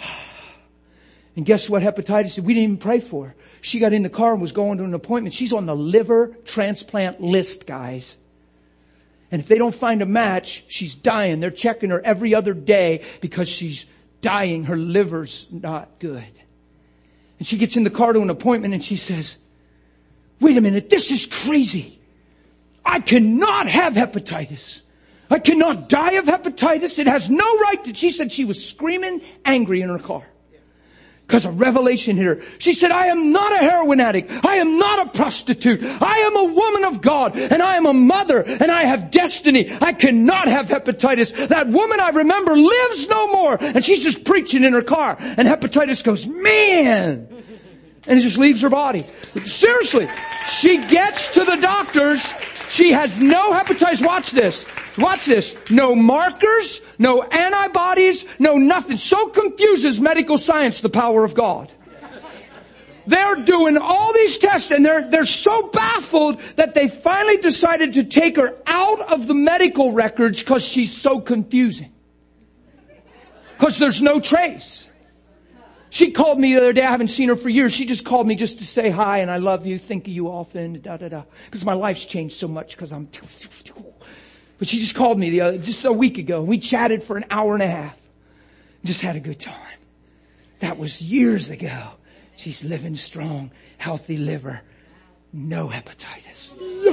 S1: And guess what hepatitis did? We didn't even pray for her. She got in the car and was going to an appointment. She's on the liver transplant list, guys. And if they don't find a match, she's dying. They're checking her every other day because she's dying. Her liver's not good. And she gets in the car to an appointment and she says, wait a minute, this is crazy. I cannot have hepatitis. I cannot die of hepatitis. It has no right to, she said she was screaming angry in her car. Because a revelation hit her. She said, I am not a heroin addict. I am not a prostitute. I am a woman of God. And I am a mother. And I have destiny. I cannot have hepatitis. That woman I remember lives no more. And she's just preaching in her car. And hepatitis goes, man. And it just leaves her body. Seriously. She gets to the doctors. She has no hepatitis. Watch this. Watch this. No markers, no antibodies, no nothing. So confuses medical science the power of God. They're doing all these tests and they're so baffled that they finally decided to take her out of the medical records because she's so confusing. Because there's no trace. She called me the other day. I haven't seen her for years. She just called me just to say hi and I love you, think of you often, da-da-da. Because my life's changed so much because I'm... But she just called me just a week ago. We chatted for an hour and a half. Just had a good time. That was years ago. She's living strong, healthy liver, no hepatitis.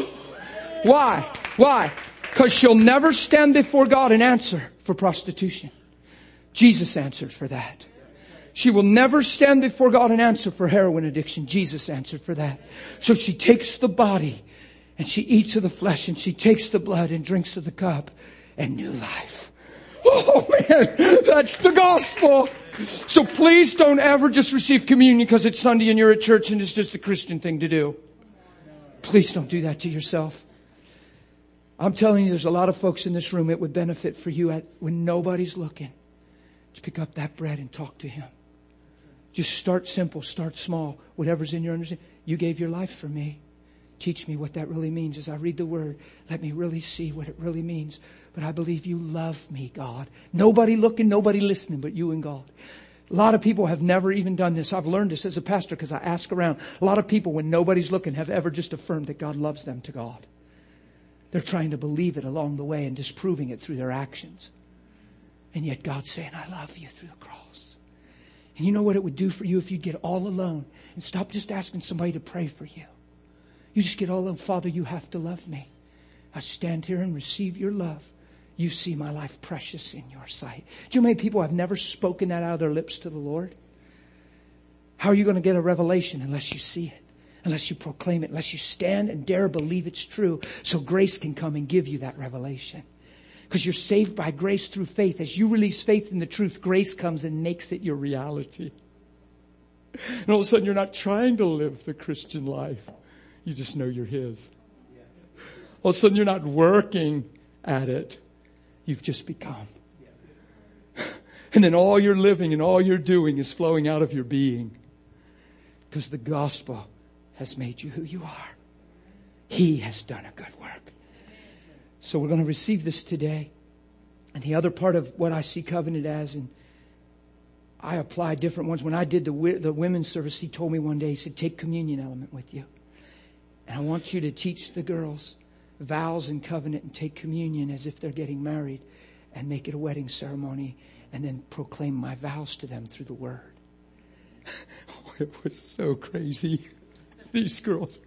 S1: Why? Why? Because she'll never stand before God and answer for prostitution. Jesus answered for that. She will never stand before God and answer for heroin addiction. Jesus answered for that. So she takes the body and she eats of the flesh and she takes the blood and drinks of the cup and new life. Oh man, that's the gospel. So please don't ever just receive communion because it's Sunday and you're at church and it's just a Christian thing to do. Please don't do that to yourself. I'm telling you, there's a lot of folks in this room it would benefit for you when nobody's looking. Just pick up that bread and talk to Him. Just start simple, start small, whatever's in your understanding. You gave your life for me. Teach me what that really means as I read the Word. Let me really see what it really means. But I believe you love me, God. Nobody looking, nobody listening, but you and God. A lot of people have never even done this. I've learned this as a pastor because I ask around. A lot of people, when nobody's looking, have ever just affirmed that God loves them to God. They're trying to believe it along the way and disproving it through their actions. And yet God's saying, I love you through the cross. And you know what it would do for you if you'd get all alone and stop just asking somebody to pray for you. You just get all alone. Father, you have to love me. I stand here and receive your love. You see my life precious in your sight. Do you know many people have never spoken that out of their lips to the Lord? How are you going to get a revelation unless you see it? Unless you proclaim it, unless you stand and dare believe it's true so grace can come and give you that revelation. Because you're saved by grace through faith. As you release faith in the truth, grace comes and makes it your reality. And all of a sudden you're not trying to live the Christian life. You just know you're His. All of a sudden you're not working at it. You've just become. And then all you're living and all you're doing is flowing out of your being. Because the gospel has made you who you are. He has done a good work. So we're going to receive this today. And the other part of what I see covenant as, and I apply different ones. When I did the women's service, he told me one day, he said, take communion element with you. And I want you to teach the girls vows and covenant and take communion as if they're getting married and make it a wedding ceremony and then proclaim my vows to them through the Word. Oh, it was so crazy. These girls.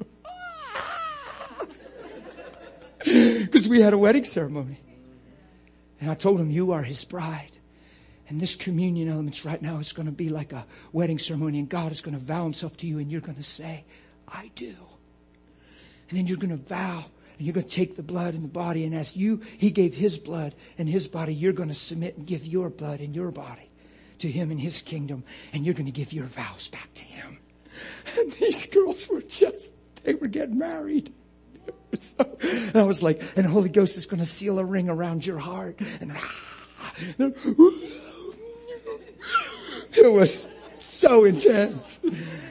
S1: Because we had a wedding ceremony. And I told them, you are His bride. And this communion elements right now is going to be like a wedding ceremony. And God is going to vow Himself to you. And you're going to say, I do. And then you're going to vow, and you're going to take the blood and the body, and as He gave His blood and His body, you're going to submit and give your blood and your body to Him and His kingdom, and you're going to give your vows back to Him. And these girls were they were getting married. And I was like, and the Holy Ghost is going to seal a ring around your heart. And it was so intense.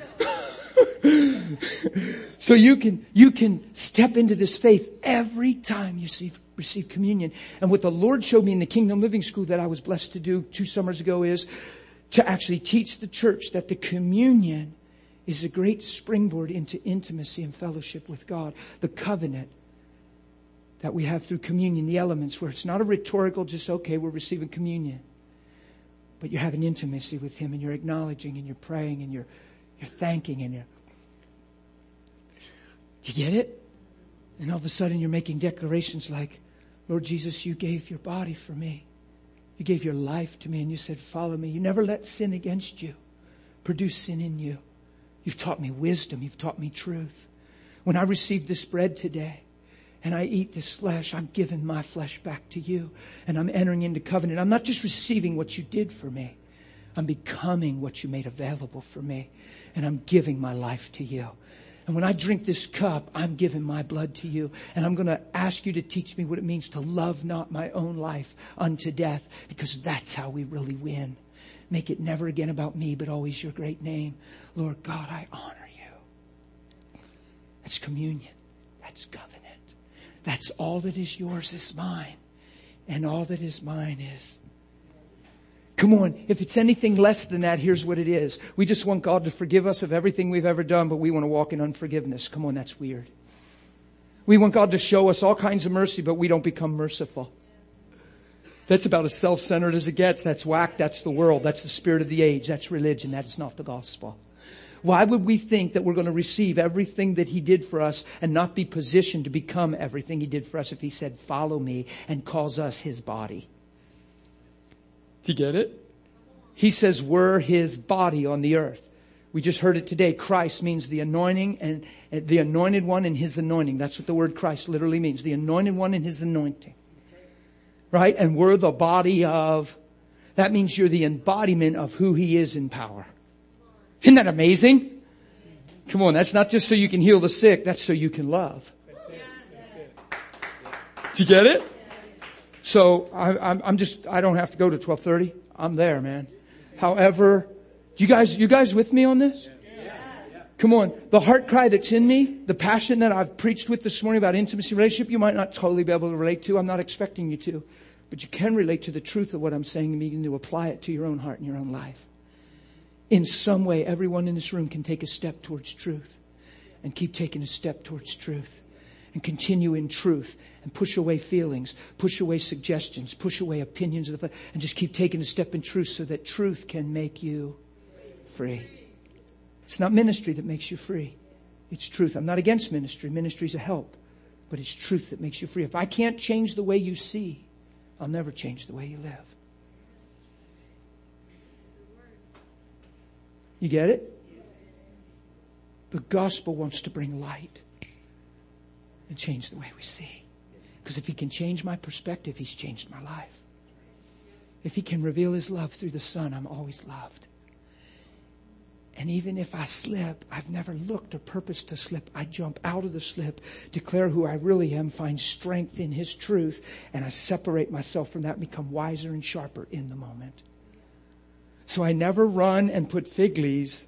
S1: So you can step into this faith every time you receive communion. And what the Lord showed me in the Kingdom Living School that I was blessed to do 2 summers ago is to actually teach the church that the communion is a great springboard into intimacy and fellowship with God. The covenant that we have through communion, the elements where it's not a rhetorical, just okay, we're receiving communion. But you have an intimacy with Him, and you're acknowledging and you're praying and you're thanking and do you get it? And all of a sudden you're making declarations like, Lord Jesus, you gave your body for me. You gave your life to me, and you said, follow me. You never let sin against you produce sin in you. You've taught me wisdom. You've taught me truth. When I receive this bread today and I eat this flesh, I'm giving my flesh back to you, and I'm entering into covenant. I'm not just receiving what you did for me. I'm becoming what you made available for me, and I'm giving my life to you. And when I drink this cup, I'm giving my blood to you. And I'm going to ask you to teach me what it means to love not my own life unto death, because that's how we really win. Make it never again about me, but always your great name. Lord God, I honor you. That's communion. That's covenant. That's all that is yours is mine. And all that is mine is. Come on, if it's anything less than that, here's what it is. We just want God to forgive us of everything we've ever done, but we want to walk in unforgiveness. Come on, that's weird. We want God to show us all kinds of mercy, but we don't become merciful. That's about as self-centered as it gets. That's whack. That's the world. That's the spirit of the age. That's religion. That is not the gospel. Why would we think that we're going to receive everything that He did for us and not be positioned to become everything He did for us if He said, follow me, and calls us His body? Do you get it? He says we're His body on the earth. We just heard it today. Christ means the anointing and the anointed one and His anointing. That's what the word Christ literally means. The anointed one and His anointing. Right? And we're the body of, that means you're the embodiment of who He is in power. Isn't that amazing? Come on, that's not just so you can heal the sick. That's so you can love. Do you get it? So I don't have to go to 12:30. I'm there, man. However, you guys with me on this? Come on. The heart cry that's in me, the passion that I've preached with this morning about intimacy relationship, you might not totally be able to relate to. I'm not expecting you to. But you can relate to the truth of what I'm saying and begin to apply it to your own heart and your own life. In some way, everyone in this room can take a step towards truth and keep taking a step towards truth and continue in truth and push away feelings, push away suggestions, push away opinions of the flesh, and just keep taking a step in truth so that truth can make you free. It's not ministry that makes you free. It's truth. I'm not against ministry. Ministry is a help. But it's truth that makes you free. If I can't change the way you see, I'll never change the way you live. You get it? The gospel wants to bring light and change the way we see. Because if He can change my perspective, He's changed my life. If He can reveal His love through the Son, I'm always loved. And even if I slip, I've never looked or purposed to slip. I jump out of the slip, declare who I really am, find strength in His truth, and I separate myself from that and become wiser and sharper in the moment. So I never run and put fig leaves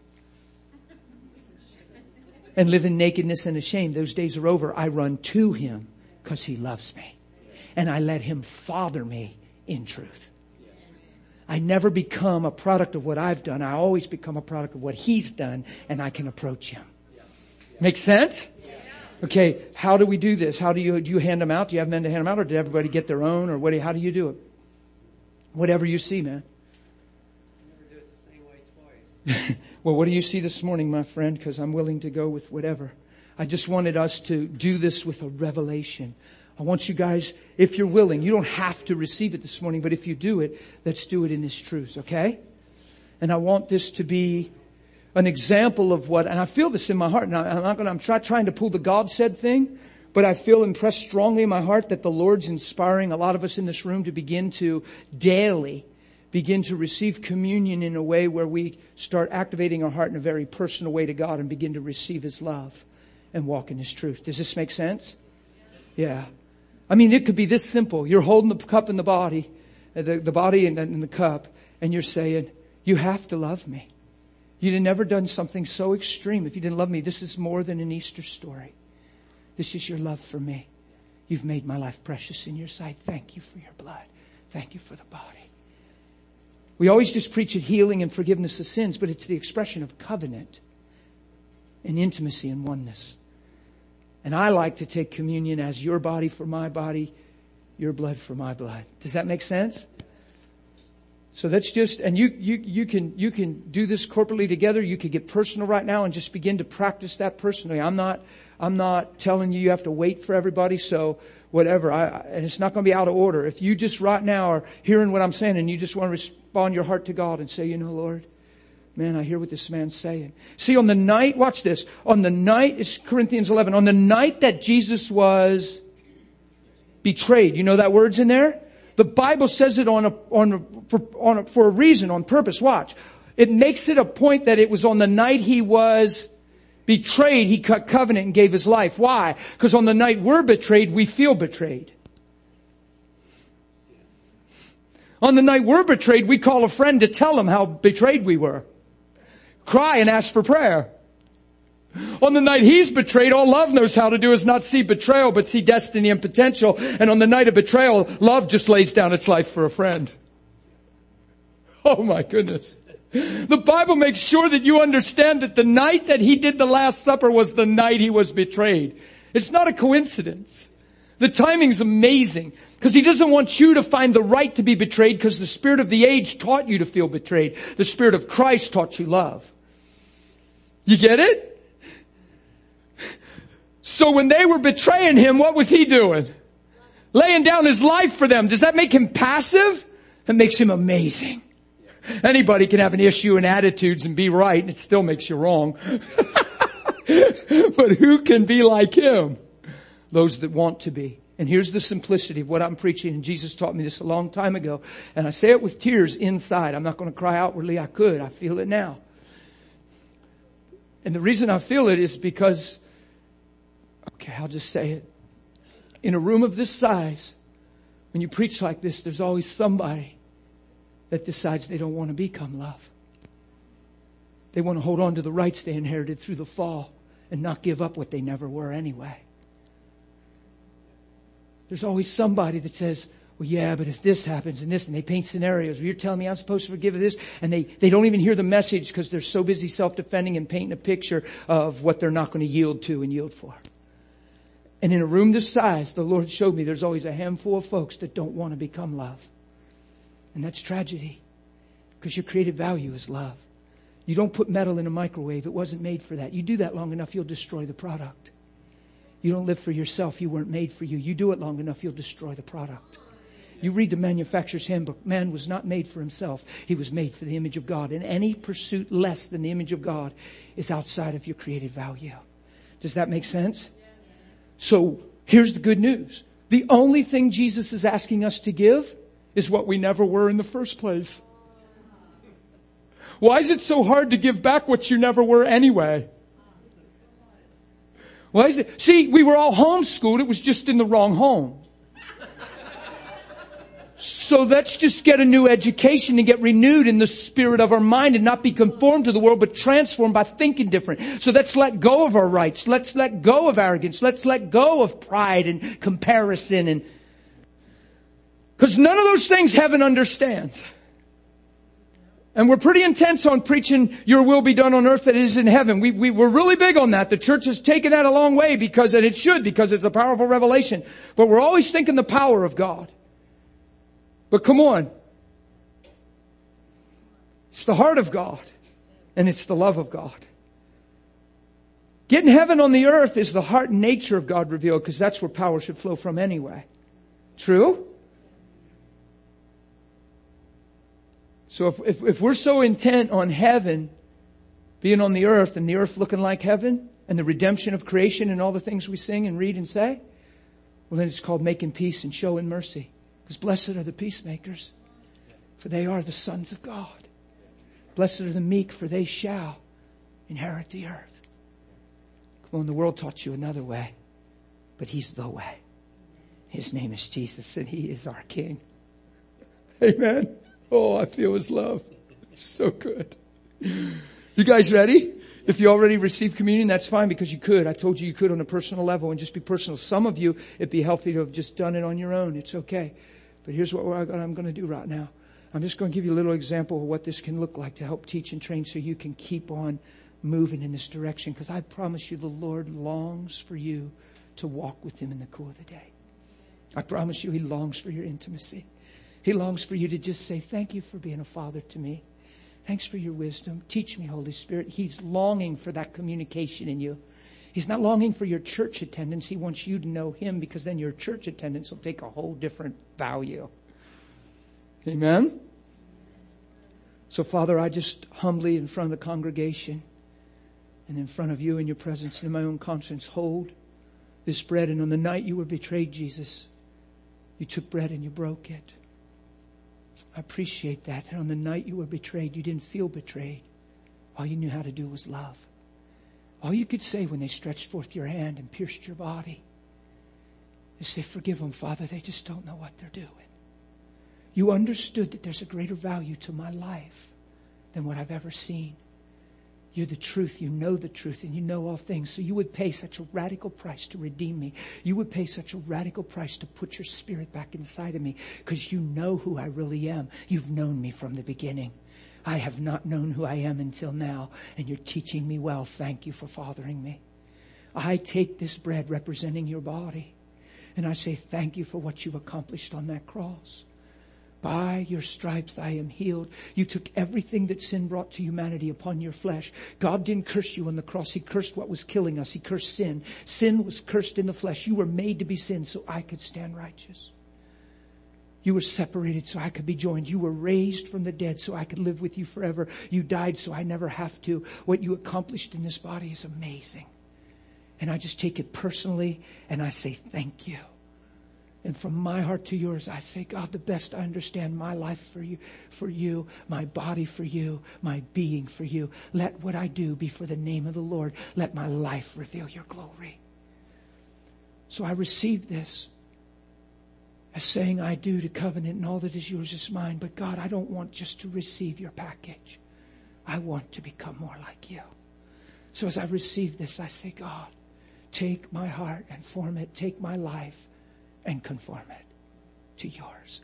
S1: and live in nakedness and shame. Those days are over. I run to Him because He loves me. And I let Him father me in truth. I never become a product of what I've done. I always become a product of what He's done, and I can approach Him. Make sense? Okay, how do we do this? Do you hand them out? Do you have men to hand them out, or did everybody get their own, or how do you do it? Whatever you see, man.
S2: Never do it the same way twice.
S1: Well, what do you see this morning, my friend? Because I'm willing to go with whatever. I just wanted us to do this with a revelation. I want you guys, if you're willing, you don't have to receive it this morning, but if you do it, let's do it in His truths, okay? And I want this to be an example of what, and I feel this in my heart. Now, I'm trying to pull the God said thing, but I feel impressed strongly in my heart that the Lord's inspiring a lot of us in this room to begin to daily begin to receive communion in a way where we start activating our heart in a very personal way to God and begin to receive His love and walk in His truth. Does this make sense? Yeah. I mean, it could be this simple. You're holding the cup and the body and the cup, and you're saying, you have to love me. You'd have never done something so extreme if you didn't love me. This is more than an Easter story. This is your love for me. You've made my life precious in your sight. Thank you for your blood. Thank you for the body. We always just preach at healing and forgiveness of sins, but it's the expression of covenant and intimacy and oneness. And I like to take communion as your body for my body, your blood for my blood. Does that make sense? So that's just, and you can do this corporately together. You could get personal right now and just begin to practice that personally. I'm not telling you have to wait for everybody. So whatever, and it's not going to be out of order. If you just right now are hearing what I'm saying and you just want to respond your heart to God and say, Lord, man, I hear what this man's saying. See, on the night, watch this. On the night, it's Corinthians 11. On the night that Jesus was betrayed, you know that word's in there? The Bible says it for a reason, on purpose. Watch. It makes it a point that it was on the night He was betrayed, He cut covenant and gave His life. Why? Because on the night we're betrayed, we feel betrayed. On the night we're betrayed, we call a friend to tell him how betrayed we were. Cry and ask for prayer. On the night He's betrayed, all love knows how to do is not see betrayal, but see destiny and potential. And on the night of betrayal, love just lays down its life for a friend. Oh my goodness. The Bible makes sure that you understand that the night that He did the Last Supper was the night He was betrayed. It's not a coincidence. The timing's amazing. Because He doesn't want you to find the right to be betrayed because the spirit of the age taught you to feel betrayed. The Spirit of Christ taught you love. You get it? So when they were betraying Him, what was He doing? Laying down His life for them. Does that make Him passive? That makes Him amazing. Anybody can have an issue and attitudes and be right and it still makes you wrong. But who can be like Him? Those that want to be. And here's the simplicity of what I'm preaching. And Jesus taught me this a long time ago. And I say it with tears inside. I'm not going to cry outwardly. I could. I feel it now. And the reason I feel it is because, okay, I'll just say it. In a room of this size, when you preach like this, there's always somebody that decides they don't want to become love. They want to hold on to the rights they inherited through the fall and not give up what they never were anyway. There's always somebody that says, well, yeah, but if this happens and this, and they paint scenarios where you're telling me I'm supposed to forgive this, and they don't even hear the message because they're so busy self-defending and painting a picture of what they're not going to yield to and yield for. And in a room this size, the Lord showed me there's always a handful of folks that don't want to become love. And that's tragedy. Because your created value is love. You don't put metal in a microwave. It wasn't made for that. You do that long enough, you'll destroy the product. You don't live for yourself. You weren't made for you. You do it long enough, you'll destroy the product. You read the manufacturer's handbook. Man was not made for himself. He was made for the image of God. And any pursuit less than the image of God is outside of your created value. Does that make sense? So here's the good news. The only thing Jesus is asking us to give is what we never were in the first place. Why is it so hard to give back what you never were anyway? Why is it? See, we were all homeschooled. It was just in the wrong home. So let's just get a new education and get renewed in the spirit of our mind and not be conformed to the world, but transformed by thinking different. So let's let go of our rights. Let's let go of arrogance. Let's let go of pride and comparison. And because none of those things heaven understands. And we're pretty intense on preaching your will be done on earth that it is in heaven. We're really big on that. The church has taken that a long way and it should, because it's a powerful revelation. But we're always thinking the power of God. But come on. It's the heart of God. And it's the love of God. Getting heaven on the earth is the heart and nature of God revealed, because that's where power should flow from anyway. True? So if we're so intent on heaven being on the earth and the earth looking like heaven and the redemption of creation and all the things we sing and read and say, well, then it's called making peace and showing mercy. Because blessed are the peacemakers, for they are the sons of God. Blessed are the meek, for they shall inherit the earth. Come on, the world taught you another way, but He's the way. His name is Jesus, and He is our King. Amen. Oh, I feel His love. It's so good. You guys ready? If you already received communion, that's fine, because you could. I told you you could on a personal level and just be personal. Some of you, it'd be healthy to have just done it on your own. It's okay. But here's what I'm going to do right now. I'm just going to give you a little example of what this can look like to help teach and train so you can keep on moving in this direction. Because I promise you, the Lord longs for you to walk with Him in the cool of the day. I promise you, He longs for your intimacy. He longs for you to just say, thank you for being a father to me. Thanks for your wisdom. Teach me, Holy Spirit. He's longing for that communication in you. He's not longing for your church attendance. He wants you to know Him, because then your church attendance will take a whole different value. Amen? So, Father, I just humbly in front of the congregation and in front of you in your presence and in my own conscience hold this bread. And on the night you were betrayed, Jesus, you took bread and you broke it. I appreciate that. And on the night you were betrayed, you didn't feel betrayed. All you knew how to do was love. All you could say when they stretched forth your hand and pierced your body is say, forgive them, Father. They just don't know what they're doing. You understood that there's a greater value to my life than what I've ever seen. You're the truth. You know the truth, and you know all things. So you would pay such a radical price to redeem me. You would pay such a radical price to put your Spirit back inside of me, because you know who I really am. You've known me from the beginning. I have not known who I am until now, and you're teaching me well. Thank you for fathering me. I take this bread representing your body, and I say thank you for what you've accomplished on that cross. By your stripes I am healed. You took everything that sin brought to humanity upon your flesh. God didn't curse you on the cross. He cursed what was killing us. He cursed sin. Sin was cursed in the flesh. You were made to be sin so I could stand righteous. You were separated so I could be joined. You were raised from the dead so I could live with you forever. You died so I never have to. What you accomplished in this body is amazing. And I just take it personally and I say thank you. And from my heart to yours, I say, God, the best I understand my life for you, my body for you, my being for you. Let what I do be for the name of the Lord. Let my life reveal your glory. So I receive this as saying I do to covenant, and all that is yours is mine. But God, I don't want just to receive your package. I want to become more like you. So as I receive this, I say, God, take my heart and form it. Take my life and conform it to yours.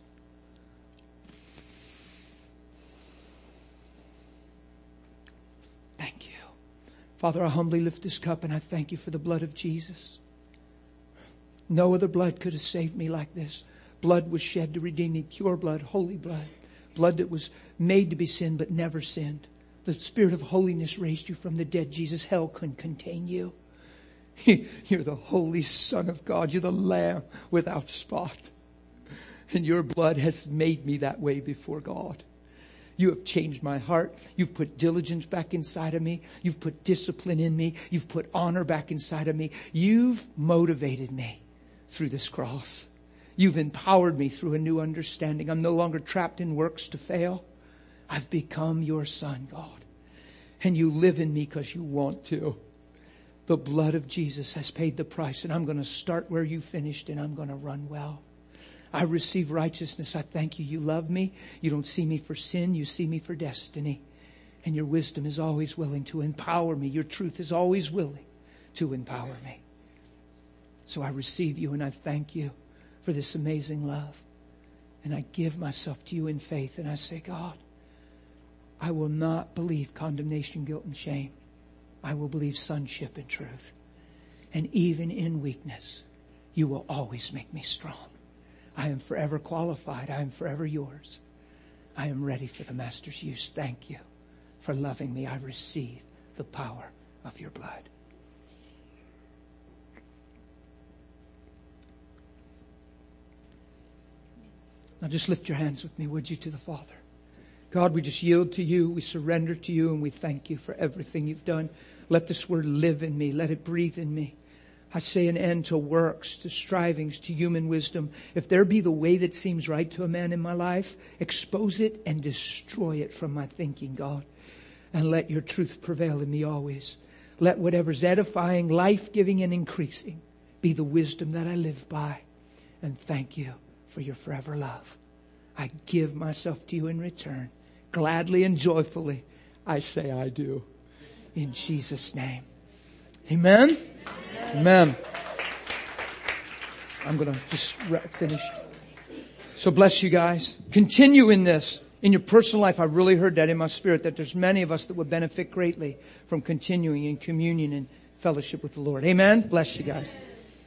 S1: Thank you. Father, I humbly lift this cup and I thank you for the blood of Jesus. No other blood could have saved me like this. Blood was shed to redeem me. Pure blood, holy blood. Blood that was made to be sin but never sinned. The Spirit of holiness raised you from the dead. Jesus, hell couldn't contain you. You're the Holy Son of God. You're the Lamb without spot. And your blood has made me that way before God. You have changed my heart. You've put diligence back inside of me. You've put discipline in me. You've put honor back inside of me. You've motivated me through this cross. You've empowered me through a new understanding. I'm no longer trapped in works to fail. I've become your son, God. And you live in me because you want to. The blood of Jesus has paid the price, and I'm going to start where you finished, and I'm going to run well. I receive righteousness. I thank you. You love me. You don't see me for sin. You see me for destiny. And your wisdom is always willing to empower me. Your truth is always willing to empower me. So I receive you, and I thank you for this amazing love. And I give myself to you in faith, and I say, God, I will not believe condemnation, guilt, and shame. I will believe sonship and truth. And even in weakness, you will always make me strong. I am forever qualified. I am forever yours. I am ready for the Master's use. Thank you for loving me. I receive the power of your blood. Now just lift your hands with me, would you, to the Father. God, we just yield to you. We surrender to you, and we thank you for everything you've done. Let this word live in me. Let it breathe in me. I say an end to works, to strivings, to human wisdom. If there be the way that seems right to a man in my life, expose it and destroy it from my thinking, God. And let your truth prevail in me always. Let whatever's edifying, life-giving, and increasing be the wisdom that I live by. And thank you for your forever love. I give myself to you in return. Gladly and joyfully, I say I do. In Jesus' name. Amen? Amen. I'm going to just finish. So bless you guys. Continue in this. In your personal life, I really heard that in my spirit, that there's many of us that would benefit greatly from continuing in communion and fellowship with the Lord. Amen? Bless you guys.